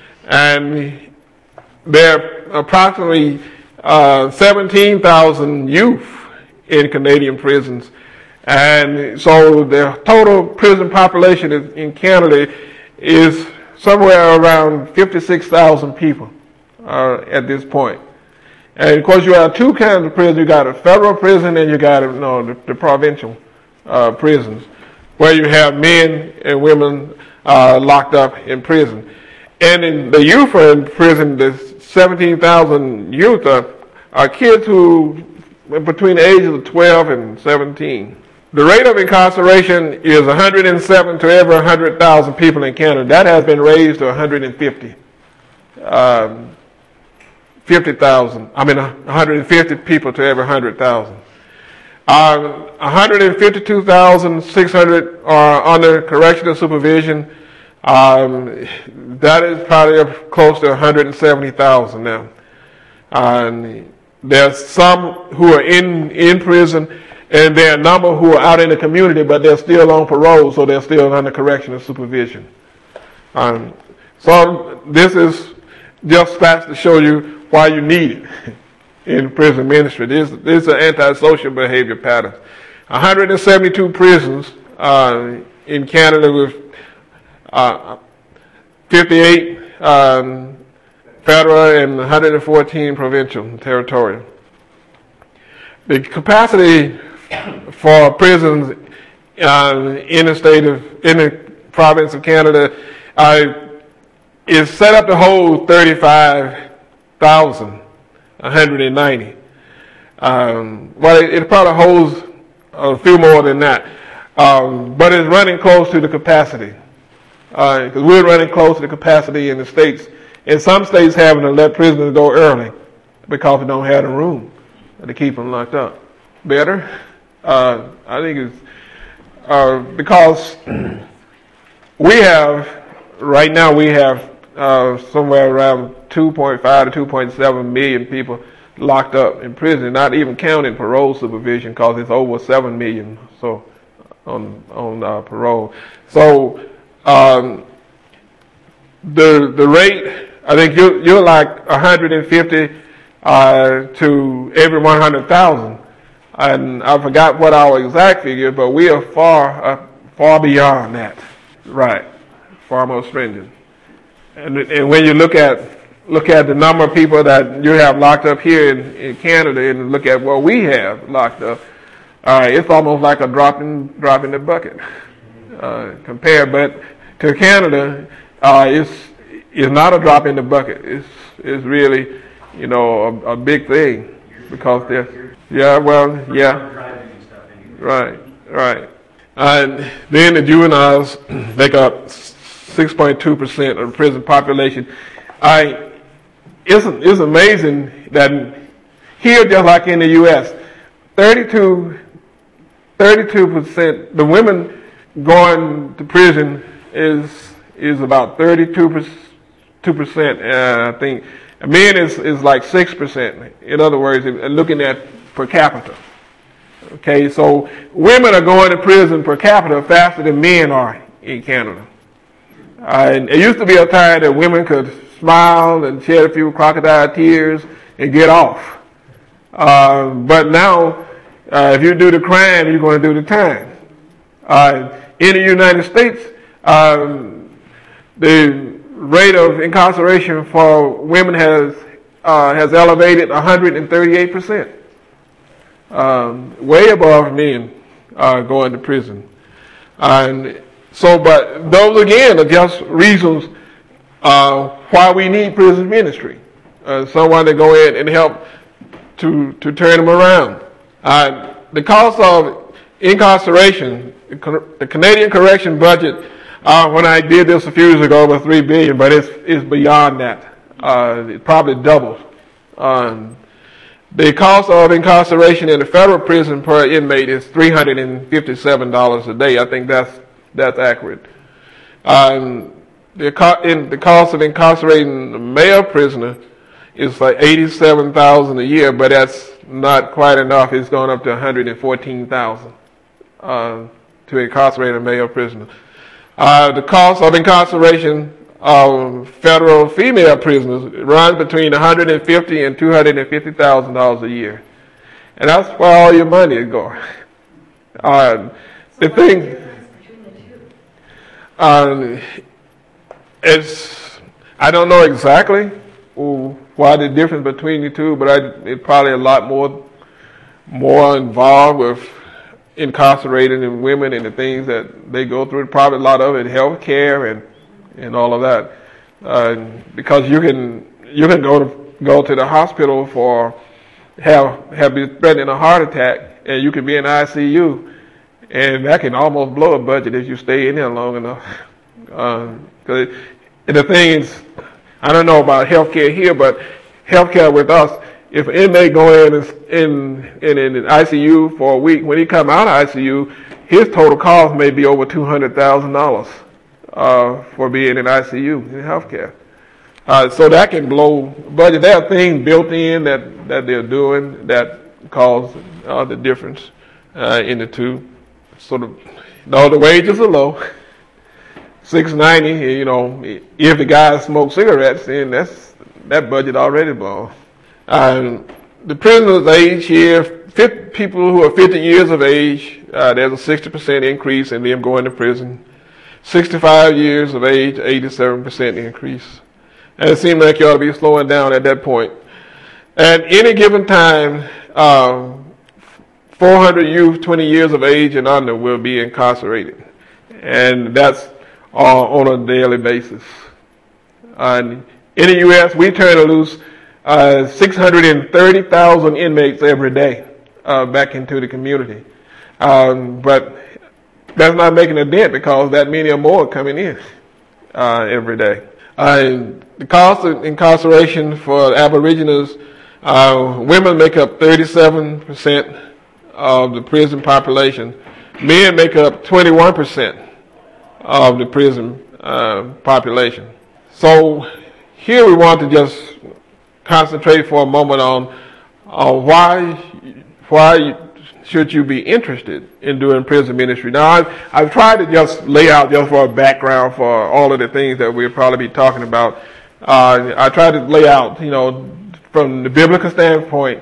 And there are approximately uh, seventeen thousand youth in Canadian prisons. And so the total prison population in Canada is somewhere around fifty-six thousand people uh, at this point. And of course you have two kinds of prisons. You got a federal prison and you got you know, the, the provincial uh, prisons where you have men and women uh, locked up in prison. And in the youth in prison, the seventeen thousand youth are, are kids who are between the ages of twelve and seventeen. The rate of incarceration is one hundred seven to every one hundred thousand people in Canada. That has been raised to one hundred fifty. Um, fifty thousand, I mean one hundred fifty people to every one hundred thousand. Uh, one hundred fifty-two thousand six hundred are under correctional supervision. Um, that is probably close to one hundred seventy thousand now. Um, there's some who are in, in prison, and there are a number who are out in the community, but they're still on parole, so they're still under correctional supervision. Um, so this is just facts to show you why you need it in prison ministry. This, this is an antisocial behavior pattern. one hundred seventy-two prisons uh, in Canada with uh, fifty-eight um, federal and one hundred fourteen provincial and territorial. The capacity for prisons uh, in the state of, in the province of Canada uh, is set up to hold thirty-five thousand one hundred ninety. Um, well, it, it probably holds a few more than that, um, but it's running close to the capacity because uh, we're running close to the capacity in the states. In some states, having to let prisoners go early because they don't have the room to keep them locked up. Better, uh, I think it's uh, because we have right now we have uh, somewhere around two point five to two point seven million people locked up in prison, not even counting parole supervision, because it's over seven million so on on uh, parole. So um, the the rate, I think you're, you're like one hundred fifty uh, to every one hundred thousand, and I forgot what our exact figure, but we are far uh, far beyond that, right? Far more stringent. And, and when you look at look at the number of people that you have locked up here in, in Canada, and look at what we have locked up, uh, it's almost like a drop in drop in the bucket uh, compared. But to Canada, uh, it's it's not a drop in the bucket. It's it's really, you know, a, a big thing because they're yeah well yeah right right. And then the juveniles make up six point two percent of the prison population. I it's it's amazing that here, just like in the U S, thirty-two percent the women going to prison is is about thirty-two percent. Uh, I think men is is like six percent. In other words, looking at per capita. Okay, so women are going to prison per capita faster than men are in Canada. Uh, and it used to be a time that women could smile and shed a few crocodile tears and get off. Uh, but now, uh, if you do the crime, you're going to do the time. Uh, in the United States, um, the rate of incarceration for women has uh, has elevated one hundred thirty-eight percent, um, way above men uh, going to prison. And so, but those again are just reasons uh, why we need prison ministry. Uh, someone to go in and help to to turn them around. Uh, the cost of incarceration, the Canadian correction budget, uh, when I did this a few years ago, was three billion dollars, but it's it's beyond that. Uh, it probably doubled. Um, the cost of incarceration in the federal prison per inmate is three hundred fifty-seven dollars a day. I think that's that's accurate. Um, the, co- in, the cost of incarcerating a male prisoner is like eighty-seven thousand dollars a year, but that's not quite enough. It's going up to one hundred fourteen thousand dollars uh, to incarcerate a male prisoner. Uh, the cost of incarceration of federal female prisoners runs between one hundred fifty thousand dollars and two hundred fifty thousand dollars a year, and that's where all your money is going. Uh, the thing. Um, it's, I don't know exactly why the difference between the two, but I, it's probably a lot more more involved with incarcerating women and the things that they go through. Probably a lot of it, health care and, and all of that. uh, because you can you can go to go to the hospital for have have been threatening a heart attack, and you can be in I C U, and that can almost blow a budget if you stay in there long enough. Uh, cause it, the thing is, I don't know about healthcare here, but healthcare with us, if an inmate go in in in, in in I C U for a week, when he come out of I C U, his total cost may be over two hundred thousand dollars uh, for being in I C U in healthcare. Uh, so that can blow budget. There are things built in that, that they're doing that cause uh, the difference uh, in the two. Sort of, no, the wages are low. Six ninety. You know, if the guys smoke cigarettes, then that's that budget already blown. Um, the prisoners' age here, fifty, people who are fifty years of age, uh, there's a sixty percent increase in them going to prison. sixty-five years of age, eighty-seven percent increase. And it seems like you ought to be slowing down at that point. At any given time, um, four hundred youth, twenty years of age and under, will be incarcerated. And that's uh, on a daily basis. Uh, in the U S, we turn loose uh, six hundred thirty thousand inmates every day uh, back into the community. Um, but that's not making a dent because that many or more are coming in uh, every day. Uh, the cost of incarceration for Aboriginals, uh, women make up thirty-seven percent of the prison population. Men make up twenty-one percent of the prison uh, population. So here we want to just concentrate for a moment on uh, why, why should you be interested in doing prison ministry. Now, I've, I've tried to just lay out just for a background for all of the things that we'll probably be talking about. Uh, I tried to lay out, you know, from the biblical standpoint,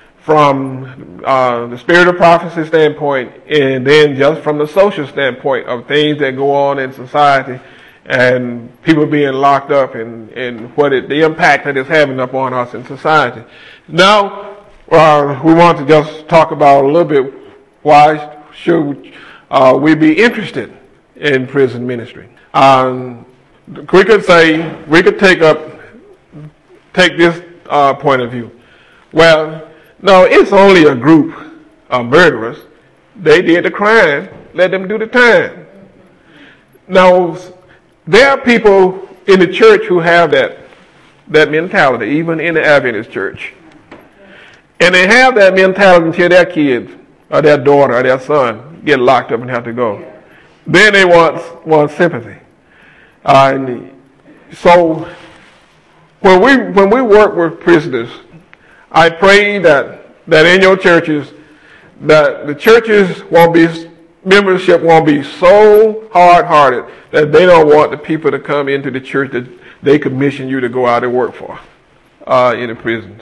from uh, the spirit of prophecy standpoint, and then just from the social standpoint of things that go on in society and people being locked up and, and what it, the impact that it's having upon us in society. Now, Uh, we want to just talk about a little bit why should uh, we be interested in prison ministry. Um, we could say, we could take up, take this uh, point of view. Well, no, it's only a group of murderers. They did the crime, let them do the time. Now, there are people in the church who have that, that mentality, even in the Adventist church. And they have that mentality until their kids or their daughter or their son get locked up and have to go. Then they want, want sympathy. Uh, and so when we when we work with prisoners, I pray that that in your churches, that the churches won't be, membership won't be so hard-hearted that they don't want the people to come into the church that they commission you to go out and work for uh, in the prisons.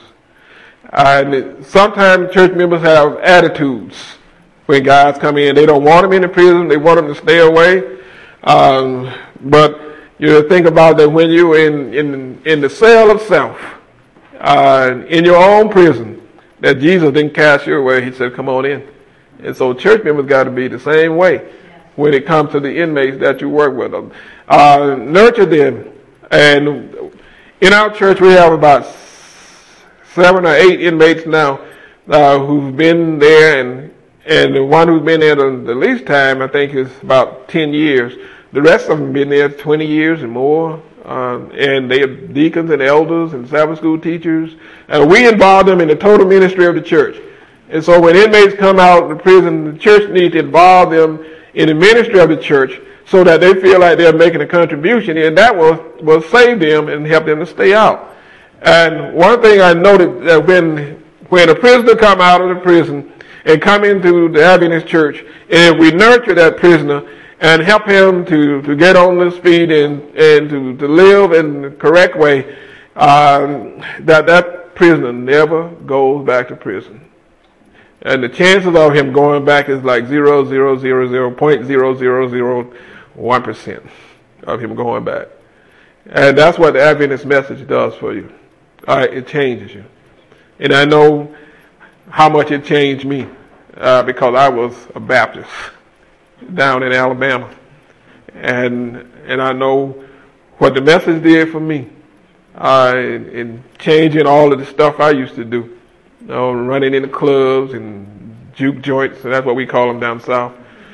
And sometimes church members have attitudes when guys come in. They don't want them in the prison. They want them to stay away. Um, but you think about that when you're in, in, in the cell of self, uh, in your own prison, that Jesus didn't cast you away. He said, come on in. And so church members got to be the same way when it comes to the inmates that you work with them. Uh, nurture them. And in our church, we have about seven or eight inmates now uh, who've been there, and and the one who's been there the, the least time, I think, is about ten years. The rest of them have been there twenty years and more, uh, and they are deacons and elders and Sabbath school teachers. And we involve them in the total ministry of the church. And so when inmates come out of the prison, the church needs to involve them in the ministry of the church so that they feel like they're making a contribution, and that will, will save them and help them to stay out. And one thing I noted that when when a prisoner come out of the prison and come into the Adventist church, and we nurture that prisoner and help him to, to get on his feet and, and to, to live in the correct way, um, that that prisoner never goes back to prison. And the chances of him going back is like zero zero zero zero point zero zero zero one percent of him going back. And that's what the Adventist message does for you. All right, it changes you. And I know how much it changed me uh, because I was a Baptist down in Alabama. And and I know what the message did for me uh, in, in changing all of the stuff I used to do. You know, running in the clubs and juke joints, and that's what we call them down south.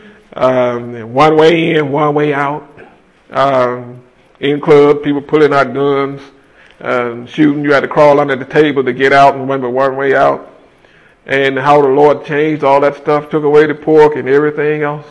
Um, one way in, one way out. Um, in clubs, people pulling out guns, um, shooting. You had to crawl under the table to get out and went one way out. And how the Lord changed all that stuff, took away the pork and everything else.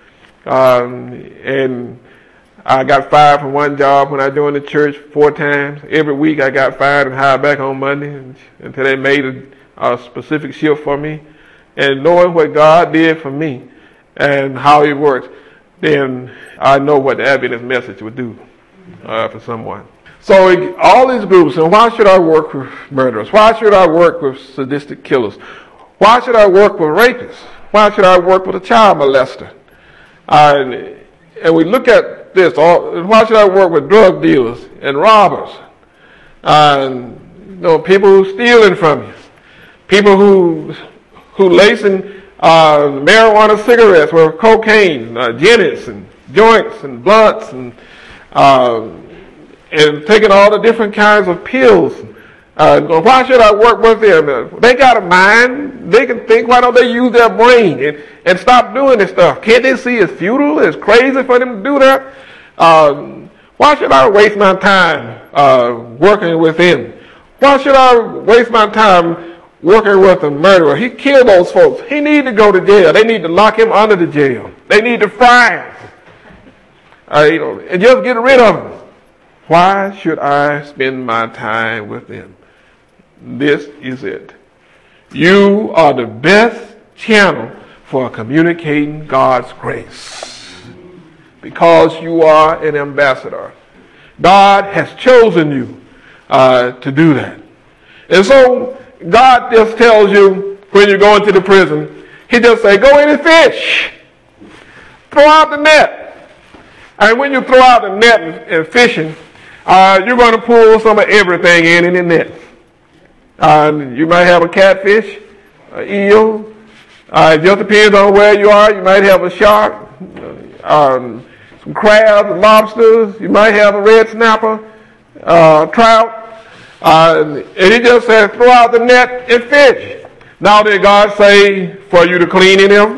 Um, and I got fired from one job when I joined the church four times. Every week I got fired and hired back on Monday until they made a, a specific shift for me. And knowing what God did for me and how He works, then I know what the Adventist message would do uh, for someone. So all these groups, and why should I work with murderers? Why should I work with sadistic killers? Why should I work with rapists? Why should I work with a child molester? Uh, and we look at this, all, why should I work with drug dealers and robbers? Uh, you know, people who stealing from you. People who who lacing uh, marijuana cigarettes with cocaine, uh, Jennings and joints and blunts and uh, and taking all the different kinds of pills. Uh, why should I work with them? They got a mind. They can think. Why don't they use their brain and, and stop doing this stuff? Can't they see it's futile? It's crazy for them to do that? Uh, why should I waste my time uh, working with him? Why should I waste my time working with a murderer? He killed those folks. He need to go to jail. They need to lock him under the jail. They need to fry him. Uh, you know, and just get rid of him. Why should I spend my time with them? This is it. You are the best channel for communicating God's grace because you are an ambassador. God has chosen you uh, to do that. And so God just tells you when you go into the prison, He just say, go in and fish. Throw out the net. And when you throw out the net and, and fishing, uh, you're going to pull some of everything in in the net. Uh, you might have a catfish, an eel. Uh, it just depends on where you are. You might have a shark, um, some crabs, lobsters. You might have a red snapper, uh, trout. Uh, and He just says, throw out the net and fish. Now did God say for you to clean in them?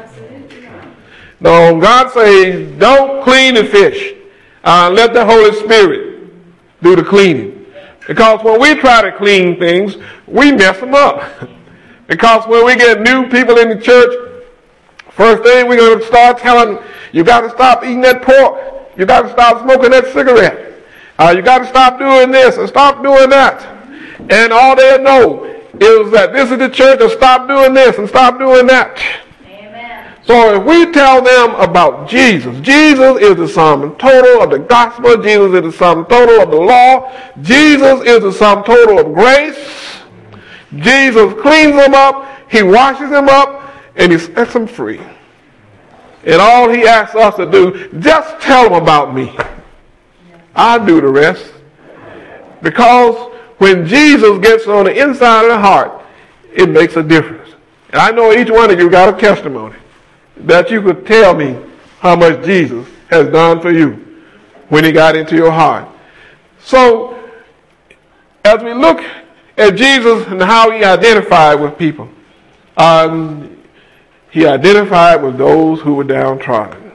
No, God says, don't clean the fish. Uh, let the Holy Spirit do the cleaning. Because when we try to clean things, we mess them up. Because when we get new people in the church, first thing we're going to start telling them, you got to stop eating that pork. You got to stop smoking that cigarette. Uh, you got to stop doing this and stop doing that. And all they know is that this is the church, and stop doing this and stop doing that. So if we tell them about Jesus, Jesus is the sum total of the gospel, Jesus is the sum total of the law, Jesus is the sum total of grace, Jesus cleans them up, He washes them up, and He sets them free. And all He asks us to do, just tell them about me. I'll do the rest. Because when Jesus gets on the inside of the heart, it makes a difference. And I know each one of you got a testimony that you could tell me how much Jesus has done for you when He got into your heart. So, as we look at Jesus and how He identified with people, um, He identified with those who were downtrodden.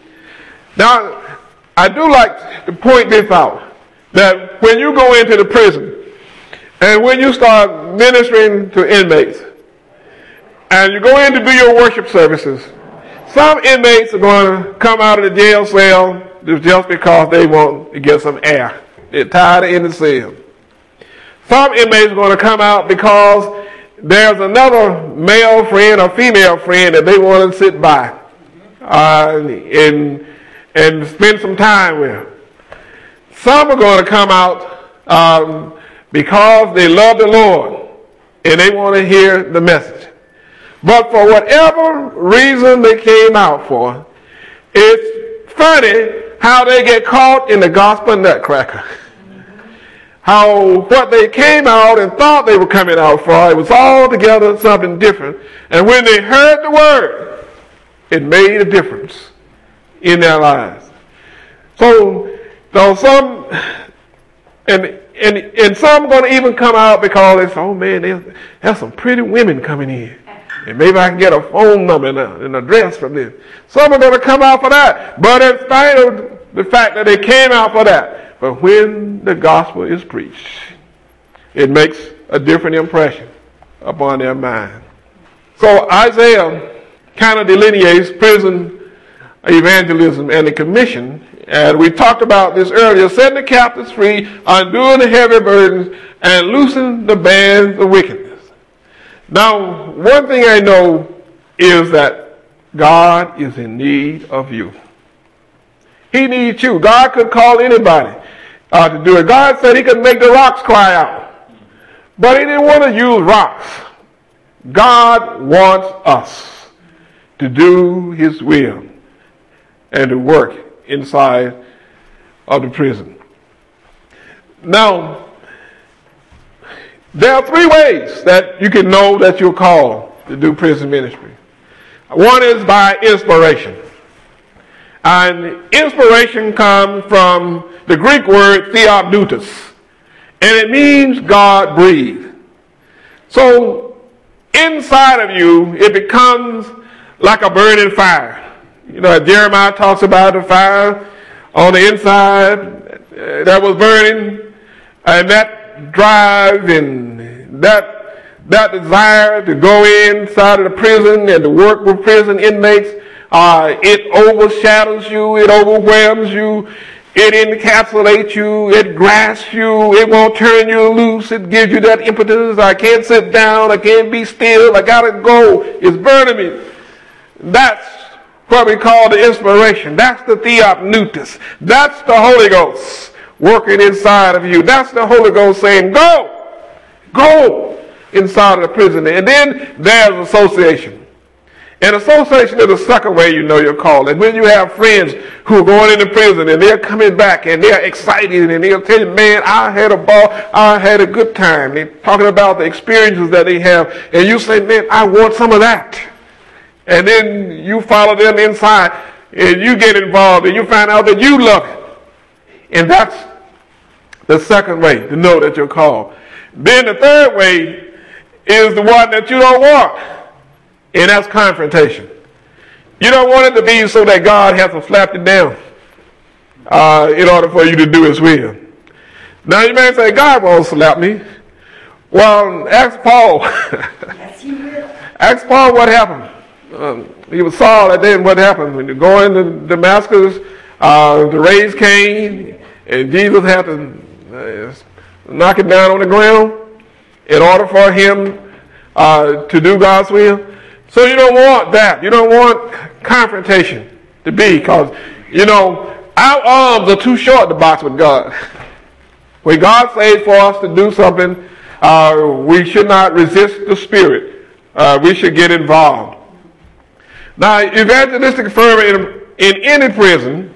Now, I do like to point this out, that when you go into the prison and when you start ministering to inmates and you go in to do your worship services, some inmates are going to come out of the jail cell just because they want to get some air. They're tired of in the cell. Some inmates are going to come out because there's another male friend or female friend that they want to sit by uh, and, and spend some time with. Some are going to come out um, because they love the Lord and they want to hear the message. But for whatever reason they came out for, it's funny how they get caught in the gospel nutcracker. How what they came out and thought they were coming out for, it was altogether something different. And when they heard the word, it made a difference in their lives. So So some, and and and some going to even come out because they say, oh man, there's, there's some pretty women coming in. And maybe I can get a phone number and, a, and an address from them. Some are going to come out for that. But in spite of the fact that they came out for that, but when the gospel is preached, it makes a different impression upon their mind. So Isaiah kind of delineates prison evangelism and the commission. And we talked about this earlier, setting the captives free, undoing the heavy burdens, and loosening the bands of wickedness. Now, one thing I know is that God is in need of you. He needs you. God could call anybody uh, to do it. God said he could make the rocks cry out. But he didn't want to use rocks. God wants us to do his will and to work inside of the prison. Now, there are three ways that you can know that you're called to do prison ministry. One is by inspiration. And inspiration comes from the Greek word theopneustos. And it means God breathed. So inside of you, it becomes like a burning fire. You know, Jeremiah talks about the fire on the inside uh, that was burning, and that drive and that that desire to go inside of the prison and to work with prison inmates, uh, it overshadows you, it overwhelms you, it encapsulates you, it grasps you, it won't turn you loose, it gives you that impetus. I can't sit down, I can't be still, I gotta go, it's burning me. That's what we call the inspiration. That's the theopneustos. That's the Holy Ghost working inside of you. That's the Holy Ghost saying, go, go inside of the prison. And then there's association. And association is the second way you know you're called. And when you have friends who are going into prison and they're coming back and they're excited and they'll tell you, man, I had a ball, I had a good time. They're talking about the experiences that they have. And you say, man, I want some of that. And then you follow them inside and you get involved and you find out that you love it. And that's the second way to know that you're called. Then the third way is the one that you don't want. And that's confrontation. You don't want it to be so that God has to slap you down uh, in order for you to do his will. Now you may say, God won't slap me. Well, ask Paul.
Yes, he will.
Ask Paul what happened. Um, he was Saul, and then what happened? When you go into Damascus, uh, the rays came, and Jesus had to uh, knock it down on the ground in order for him uh, to do God's will. So you don't want that. You don't want confrontation to be, because, you know, our arms are too short to box with God. When God says for us to do something, uh, we should not resist the Spirit. Uh, we should get involved. Now, evangelistic fervor in, in any prison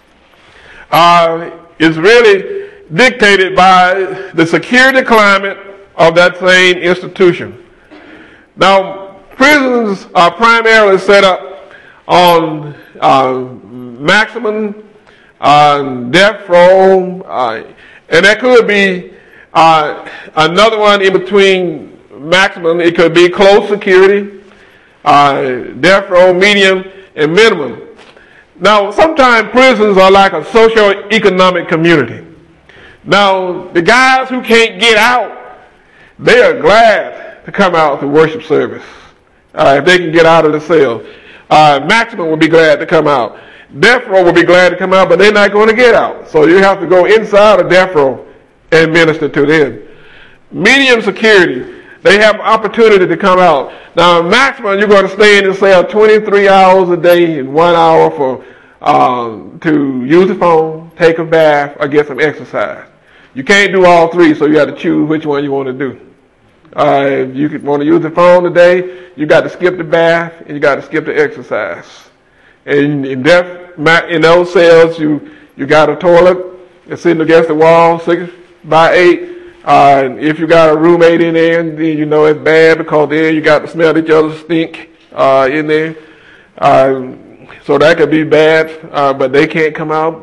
uh, is really dictated by the security climate of that same institution. Now, prisons are primarily set up on uh, maximum uh, death row, uh, and that could be uh, another one in between maximum. It could be close security. Uh, death row, medium, and minimum. Now, sometimes prisons are like a socio-economic community. Now, the guys who can't get out, they are glad to come out to worship service uh, if they can get out of the cell. Uh, maximum will be glad to come out. Death row will be glad to come out, but they're not going to get out. So you have to go inside of death row and minister to them. Medium security, they have opportunity to come out. Now, maximum, you're going to stay in the cell twenty-three hours a day and one hour for um, to use the phone, take a bath, or get some exercise. You can't do all three, so you have to choose which one you want to do. Uh, if you want to use the phone today, you got to skip the bath and you got to skip the exercise. And in, def, in those cells, you you got a toilet that's sitting against the wall, six by eight. Uh, if you got a roommate in there, then you know it's bad, because then you got to smell each other's stink uh, in there. Uh, so that could be bad, uh, but they can't come out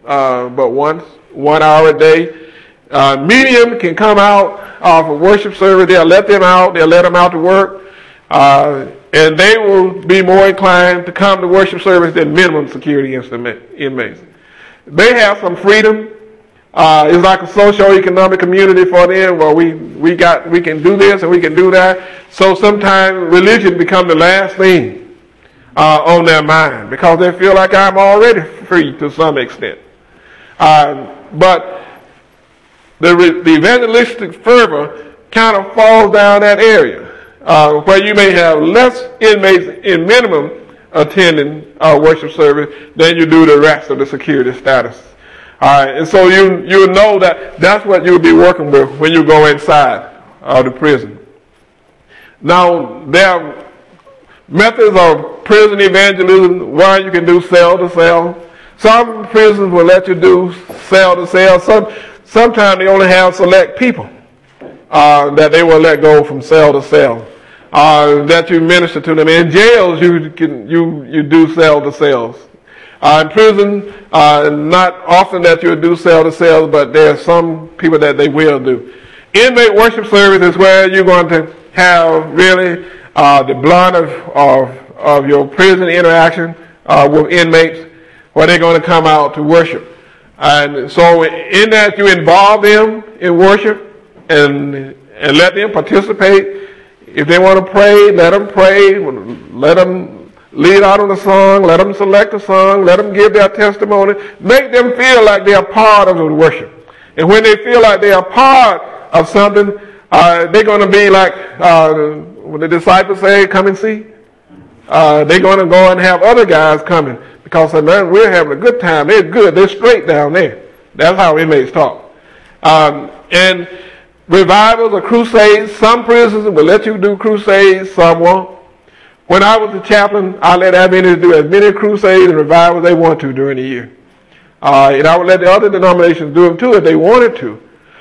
uh, but once, one hour a day. Uh, medium can come out uh, for worship service. They'll let them out. They'll let them out to work. Uh, and they will be more inclined to come to worship service than minimum security inmates. They have some freedom. Uh, it's like a socio-economic community for them where we, we got we can do this and we can do that. So sometimes religion becomes the last thing uh, on their mind because they feel like I'm already free to some extent. Uh, but the, the evangelistic fervor kind of falls down that area. Uh, where you may have less inmates in minimum attending uh, worship service than you do the rest of the security status. All right, and so you you know that that's what you'll be working with when you go inside of the prison. Now, there are methods of prison evangelism. One, you can do cell to cell. Some prisons will let you do cell to cell. Some sometimes they only have select people uh, that they will let go from cell to cell. Uh, that you minister to them. In jails, you can you you do cell to cells. Uh, in prison, uh, not often that you do cell to cells, but there are some people that they will do. Inmate worship service is where you're going to have really uh, the blunt of, of of your prison interaction uh, with inmates, where they're going to come out to worship. And so, in that, you involve them in worship and and let them participate. If they want to pray, let them pray. Let them lead out on a song. Let them select a song. Let them give their testimony. Make them feel like they are part of the worship. And when they feel like they are part of something, uh, they're going to be like uh, when the disciples say, come and see. Uh, they're going to go and have other guys coming because man, we're having a good time. They're good. They're straight down there. That's how inmates talk. Um, and revivals or crusades, some prisons will let you do crusades, some won't. When I was a chaplain, I let admins do as many crusades and revivals they want to during the year. Uh, and I would let the other denominations do them too if they wanted to.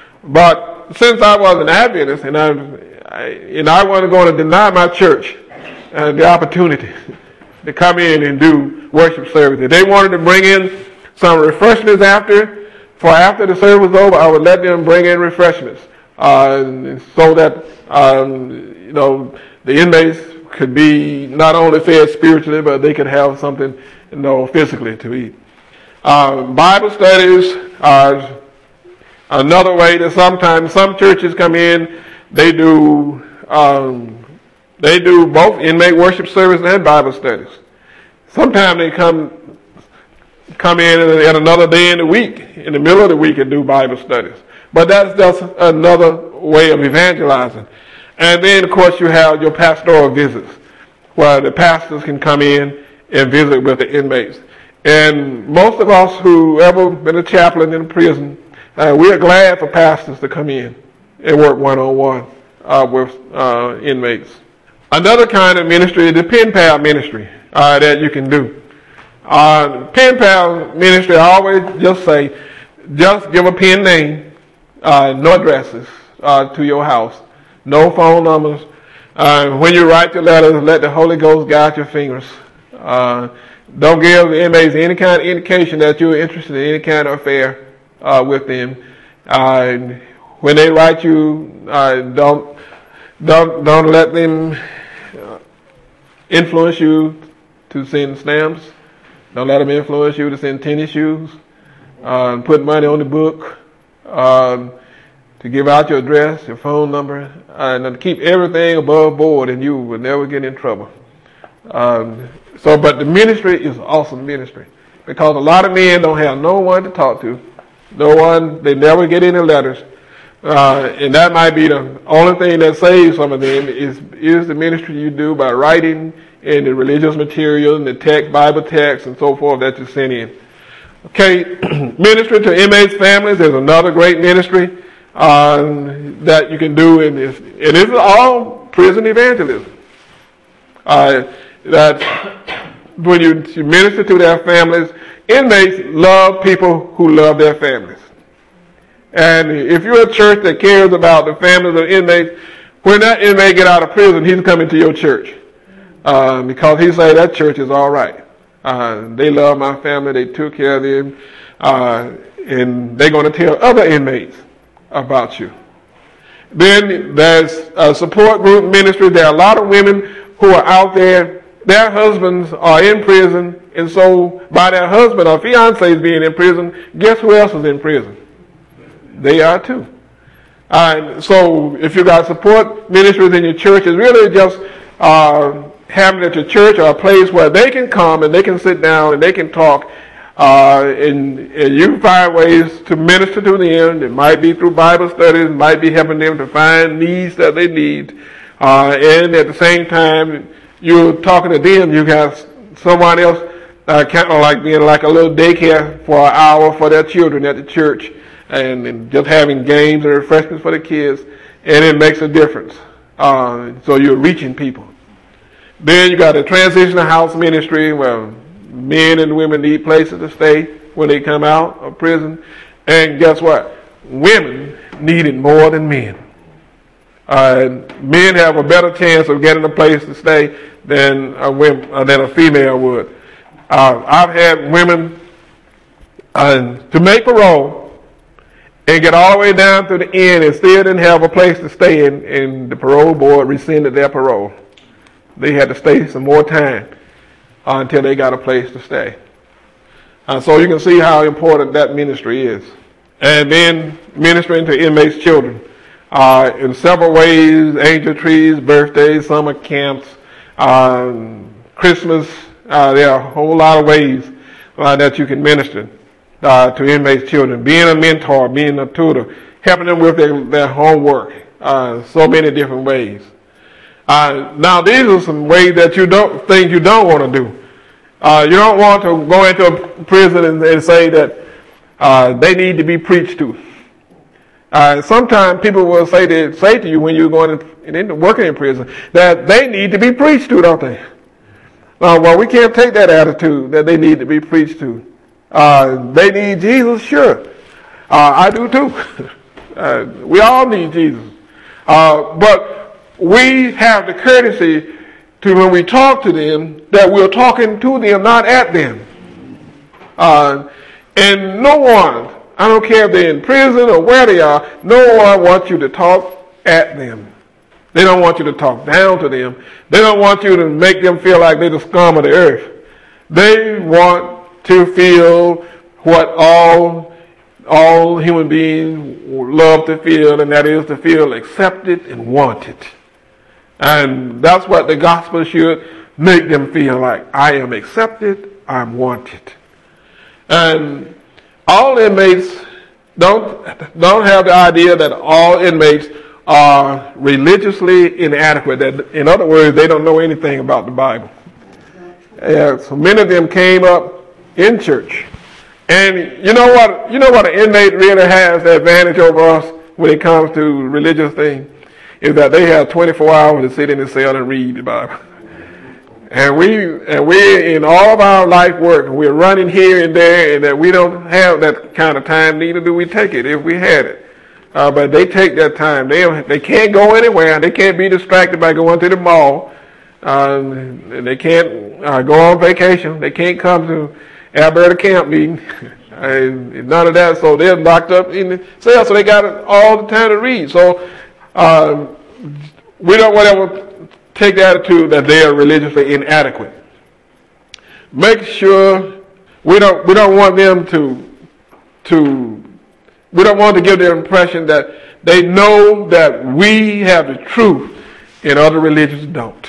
But since I was an Adventist and I, I, and I wasn't going to deny my church uh, the opportunity to come in and do worship service, if they wanted to bring in some refreshments after, for after the service was over, I would let them bring in refreshments. Uh, so that um, you know the inmates could be not only fed spiritually, but they could have something you know physically to eat. Uh, Bible studies are another way that sometimes some churches come in. They do um, they do both inmate worship service and Bible studies. Sometimes they come come in at another day in the week, in the middle of the week, and do Bible studies. But that's just another way of evangelizing. And then, of course, you have your pastoral visits, where the pastors can come in and visit with the inmates. And most of us who ever been a chaplain in a prison, uh, we are glad for pastors to come in and work one-on-one uh, with uh, inmates. Another kind of ministry is the pen pal ministry uh, that you can do. Uh, pen pal ministry, I always just say, just give a pen name. Uh, no addresses uh, to your house, no phone numbers. Uh, when you write your letters, let the Holy Ghost guide your fingers. Uh, don't give the inmates any kind of indication that you're interested in any kind of affair uh, with them. Uh, when they write you, uh, don't don't don't let them uh, influence you to send stamps. Don't let them influence you to send tennis shoes. Uh, put money on the book. Um, to give out your address, your phone number, and to keep everything above board, and you will never get in trouble. Um, so, but the ministry is awesome ministry because a lot of men don't have no one to talk to, no one. They never get any letters, uh, and that might be the only thing that saves some of them is is the ministry you do by writing and the religious material and the text, Bible text, and so forth that you send in. Okay, ministry to inmates' families is another great ministry um, that you can do, and this, and this is all prison evangelism. Uh, that when you, you minister to their families, inmates love people who love their families. And if you're a church that cares about the families of inmates, when that inmate get out of prison, he's coming to your church uh, because he say that church is all right. Uh, they love my family. They took care of them. uh, and they're going to tell other inmates about you. Then there's a support group ministry. There are a lot of women who are out there. Their husbands are in prison, and so by their husband or fiancés being in prison, guess who else is in prison? They are too. Uh, so if you got support ministries in your church, it's really just uh, having at your church or a place where they can come and they can sit down and they can talk. Uh, and, and you find ways to minister to them. It might be through Bible studies, it might be helping them to find needs that they need. Uh, and at the same time, you're talking to them, you got someone else uh, kind of like being like a little daycare for an hour for their children at the church, and, and just having games and refreshments for the kids, and it makes a difference. Uh, so you're reaching people. Then you got a transitional house ministry where men and women need places to stay when they come out of prison. And guess what? Women need it more than men. Uh, men have a better chance of getting a place to stay than a, women, uh, than a female would. Uh, I've had women uh, to make parole and get all the way down to the end and still didn't have a place to stay in, and the parole board rescinded their parole. They had to stay some more time uh, until they got a place to stay. Uh, so you can see how important that ministry is. And then ministering to inmates' children. Uh, in several ways, angel trees, birthdays, summer camps, um, Christmas. Uh, there are a whole lot of ways uh, that you can minister uh, to inmates' children. Being a mentor, being a tutor, helping them with their, their homework. Uh, so many different ways. Uh, now, these are some ways that you don't, things you don't want to do. Uh, you don't want to go into a prison and, and say that uh, they need to be preached to. Uh, sometimes people will say to, say to you when you're going in, in, working in prison that they need to be preached to, don't they? Uh, well, we can't take that attitude that they need to be preached to. Uh, they need Jesus, sure. Uh, I do too. uh, we all need Jesus. Uh, but we have the courtesy to, when we talk to them, that we're talking to them, not at them. Uh, and no one, I don't care if they're in prison or where they are, no one wants you to talk at them. They don't want you to talk down to them. They don't want you to make them feel like they're the scum of the earth. They want to feel what all, all human beings love to feel, and that is to feel accepted and wanted. And that's what the gospel should make them feel like. I am accepted, I'm wanted. And all inmates don't, don't have the idea that all inmates are religiously inadequate. That, in other words, they don't know anything about the Bible. Yeah, so many of them came up in church. And you know what, you know what an inmate really has the advantage over us when it comes to religious things? Is that they have twenty-four hours to sit in the cell and read the Bible. And we, and we in all of our life work, we're running here and there, and that we don't have that kind of time, neither do we take it if we had it. Uh, but they take that time. They, they can't go anywhere. They can't be distracted by going to the mall. Um, they can't uh, go on vacation. They can't come to Alberta camp meeting. uh, none of that. So they're locked up in the cell, so they got all the time to read. So Um, we don't want to take the attitude that they are religiously inadequate. Make sure we don't we don't want them to to we don't want to give the impression that they know that we have the truth and other religions don't.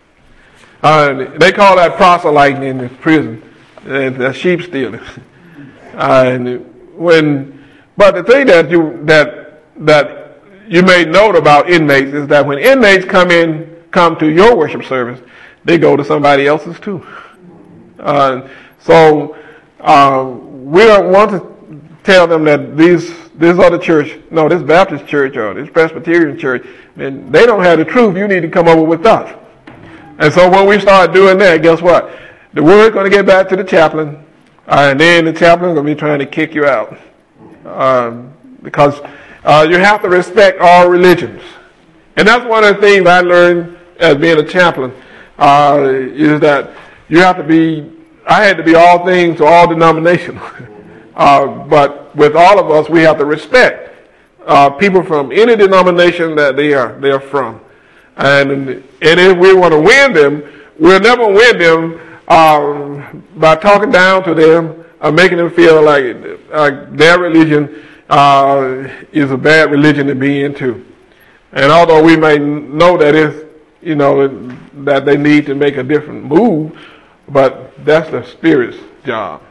Uh, they call that proselyting in the prison, and uh, sheep stealing. Uh, and when, but the thing that you that that you may note about inmates is that when inmates come in, come to your worship service, they go to somebody else's too. Uh, so uh, we don't want to tell them that these this other church, no, this Baptist church or this Presbyterian church, and they don't have the truth. You need to come over with us. And so when we start doing that, guess what? The word's going to get back to the chaplain, uh, and then the chaplain's going to be trying to kick you out um, because. Uh, you have to respect all religions. And that's one of the things I learned as being a chaplain, uh, is that you have to be, I had to be all things to all denominations. Uh, but with all of us, we have to respect uh, people from any denomination that they are they are from. And, and if we want to win them, we'll never win them um, by talking down to them or making them feel like uh, their religion uh, is a bad religion to be into. And although we may know that it's, you know, that they need to make a different move, but that's the Spirit's job.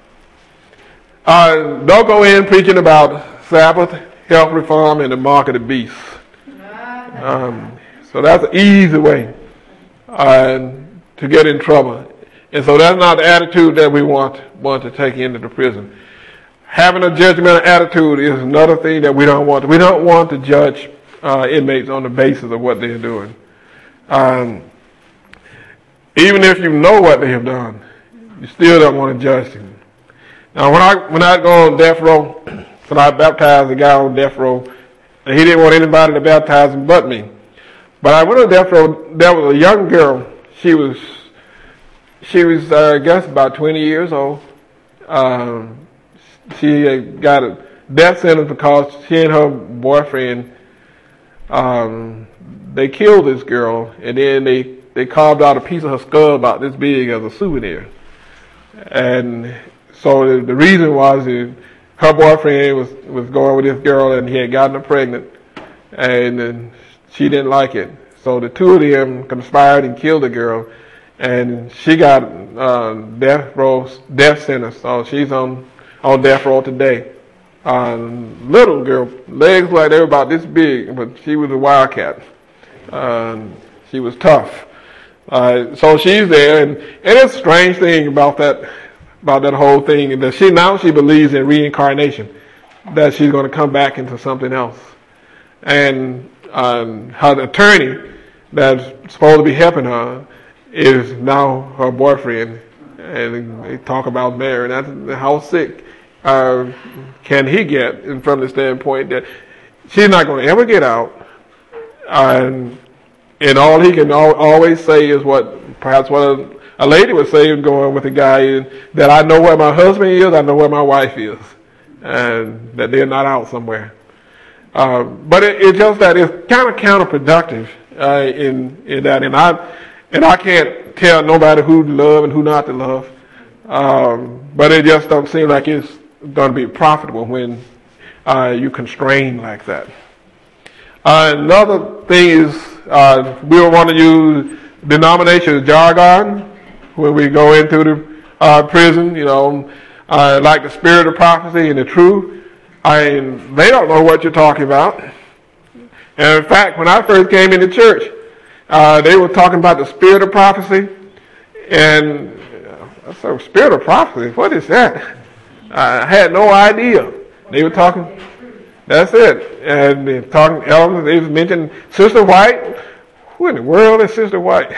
Uh, don't go in preaching about Sabbath, health reform, and the mark of the beast. Um, so that's an easy way uh, to get in trouble. And so that's not the attitude that we want, want to take into the prison. Having a judgmental attitude is another thing that we don't want. We don't want to judge uh, inmates on the basis of what they're doing. Um, even if you know what they have done, you still don't want to judge them. Now, when I when I go on death row, when I baptized a guy on death row, and he didn't want anybody to baptize him but me. But I went on death row. There was a young girl. She was she was uh, I guess about twenty years old. Um, she got a death sentence because she and her boyfriend um, they killed this girl, and then they they carved out a piece of her skull about this big as a souvenir. And so the, the reason was that her boyfriend was, was going with this girl, and he had gotten her pregnant, and, and she didn't like it. So the two of them conspired and killed the girl, and she got uh, death row, death sentence. So she's on on death row today. Uh, little girl, legs like they were about this big, but she was a wildcat. Uh, she was tough. Uh, so she's there, and, and it's a strange thing about that. about that whole thing, and that she now she believes in reincarnation, that she's going to come back into something else. And um, her attorney that's supposed to be helping her is now her boyfriend, and they talk about marriage. That's how sick uh, can he get, and from the standpoint that she's not going to ever get out, and, and all he can al- always say is what perhaps what a, a lady would say going with a guy is that I know where my husband is, I know where my wife is, and that they're not out somewhere. Uh, but it, it's just that it's kind of counterproductive uh, in in that, and I and I can't tell nobody who to love and who not to love. Um, but it just don't seem like it's going to be profitable when uh, you constrain like that. Uh, another thing is uh, we will want to use denominational jargon when we go into the uh, prison, you know, uh, like the spirit of prophecy and the truth. I mean, they don't know what you're talking about. And in fact, when I first came into church, uh, they were talking about the spirit of prophecy. And I said, spirit of prophecy? What is that? I had no idea. They were talking, that's it. And they were talking, elders, they mentioned Sister White. Who in the world is Sister White?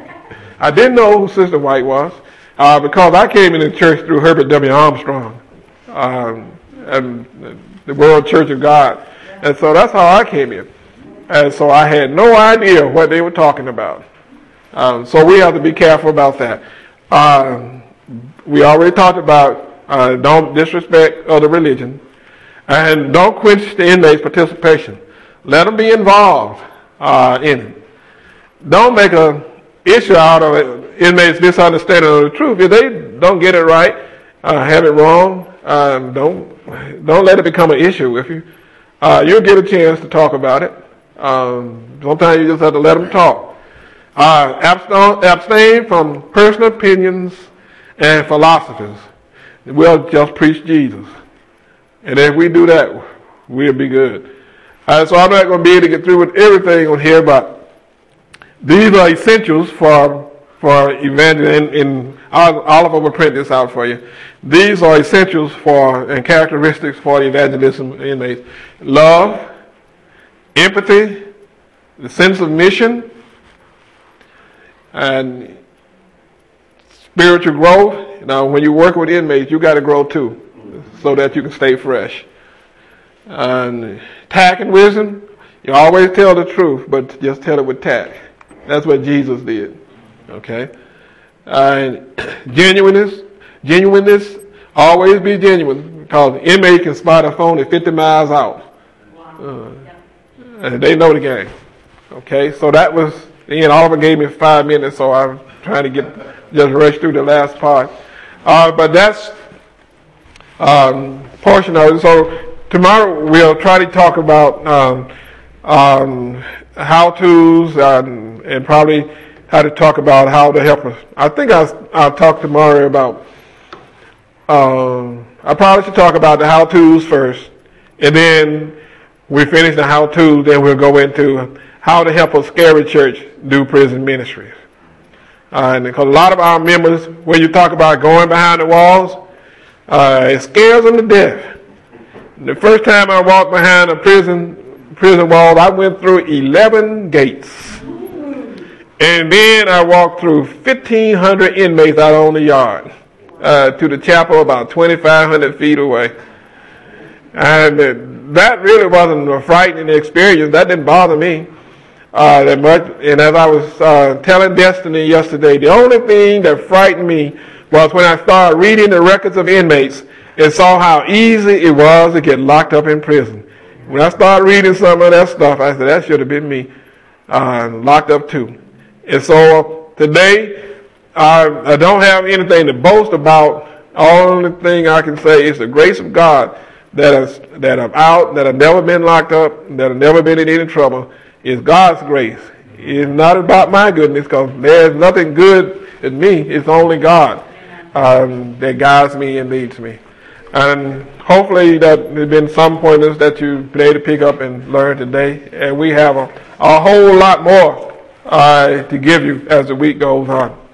I didn't know who Sister White was uh, because I came into church through Herbert W. Armstrong um, and the World Church of God. And so that's how I came in. And so I had no idea what they were talking about. Um, so we have to be careful about that. Uh, we already talked about uh, don't disrespect other religion, and don't quench the inmates' participation. Let them be involved uh, in it. Don't make an issue out of it, inmates' misunderstanding of the truth. If they don't get it right, uh, have it wrong, um, don't don't let it become an issue with you. Uh, you'll get a chance to talk about it. Um, sometimes you just have to let them talk. Uh, abstain, abstain from personal opinions and philosophies. We'll just preach Jesus. And if we do that, we'll be good. Uh, so I'm not going to be able to get through with everything on here, but these are essentials for for evangelism. And Oliver will print this out for you. These are essentials for and characteristics for evangelism inmates: love, empathy, the sense of mission, and spiritual growth. Now, when you work with inmates, you got to grow too, so that you can stay fresh. And tact and wisdom, you always tell the truth, but just tell it with tact. That's what Jesus did. Okay? And genuineness, genuineness, always be genuine. because inmates can spot a phone at fifty miles out. Uh, and they know the game. Okay, so that was, and Oliver gave me five minutes, so I'm trying to get, just rush through the last part. Uh, but that's um, portion of it. So tomorrow we'll try to talk about um, um, how-tos um, and probably how to talk about how to help us. I think I'll, I'll talk tomorrow about, um, I probably should talk about the how-tos first, and then we finish the how-tos, then we'll go into how to help a scary church do prison ministries. Uh, and because a lot of our members, when you talk about going behind the walls, uh, it scares them to death. The first time I walked behind a prison prison wall, I went through eleven gates. And then I walked through fifteen hundred inmates out on the yard uh, to the chapel about twenty-five hundred feet away. And uh, that really wasn't a frightening experience. That didn't bother me uh, that much. And as I was uh, telling Destiny yesterday, the only thing that frightened me was when I started reading the records of inmates and saw how easy it was to get locked up in prison. When I started reading some of that stuff, I said, that should have been me uh, locked up too. And so today, uh, I don't have anything to boast about. Only thing I can say is the grace of God that is, that I'm out, that I've never been locked up, that I've never been in any trouble, is God's grace. It's not about my goodness, because there's nothing good in me. It's only God um, that guides me and leads me. And hopefully that there's been some pointers that you've been able to pick up and learn today. And we have a, a whole lot more uh, to give you as the week goes on.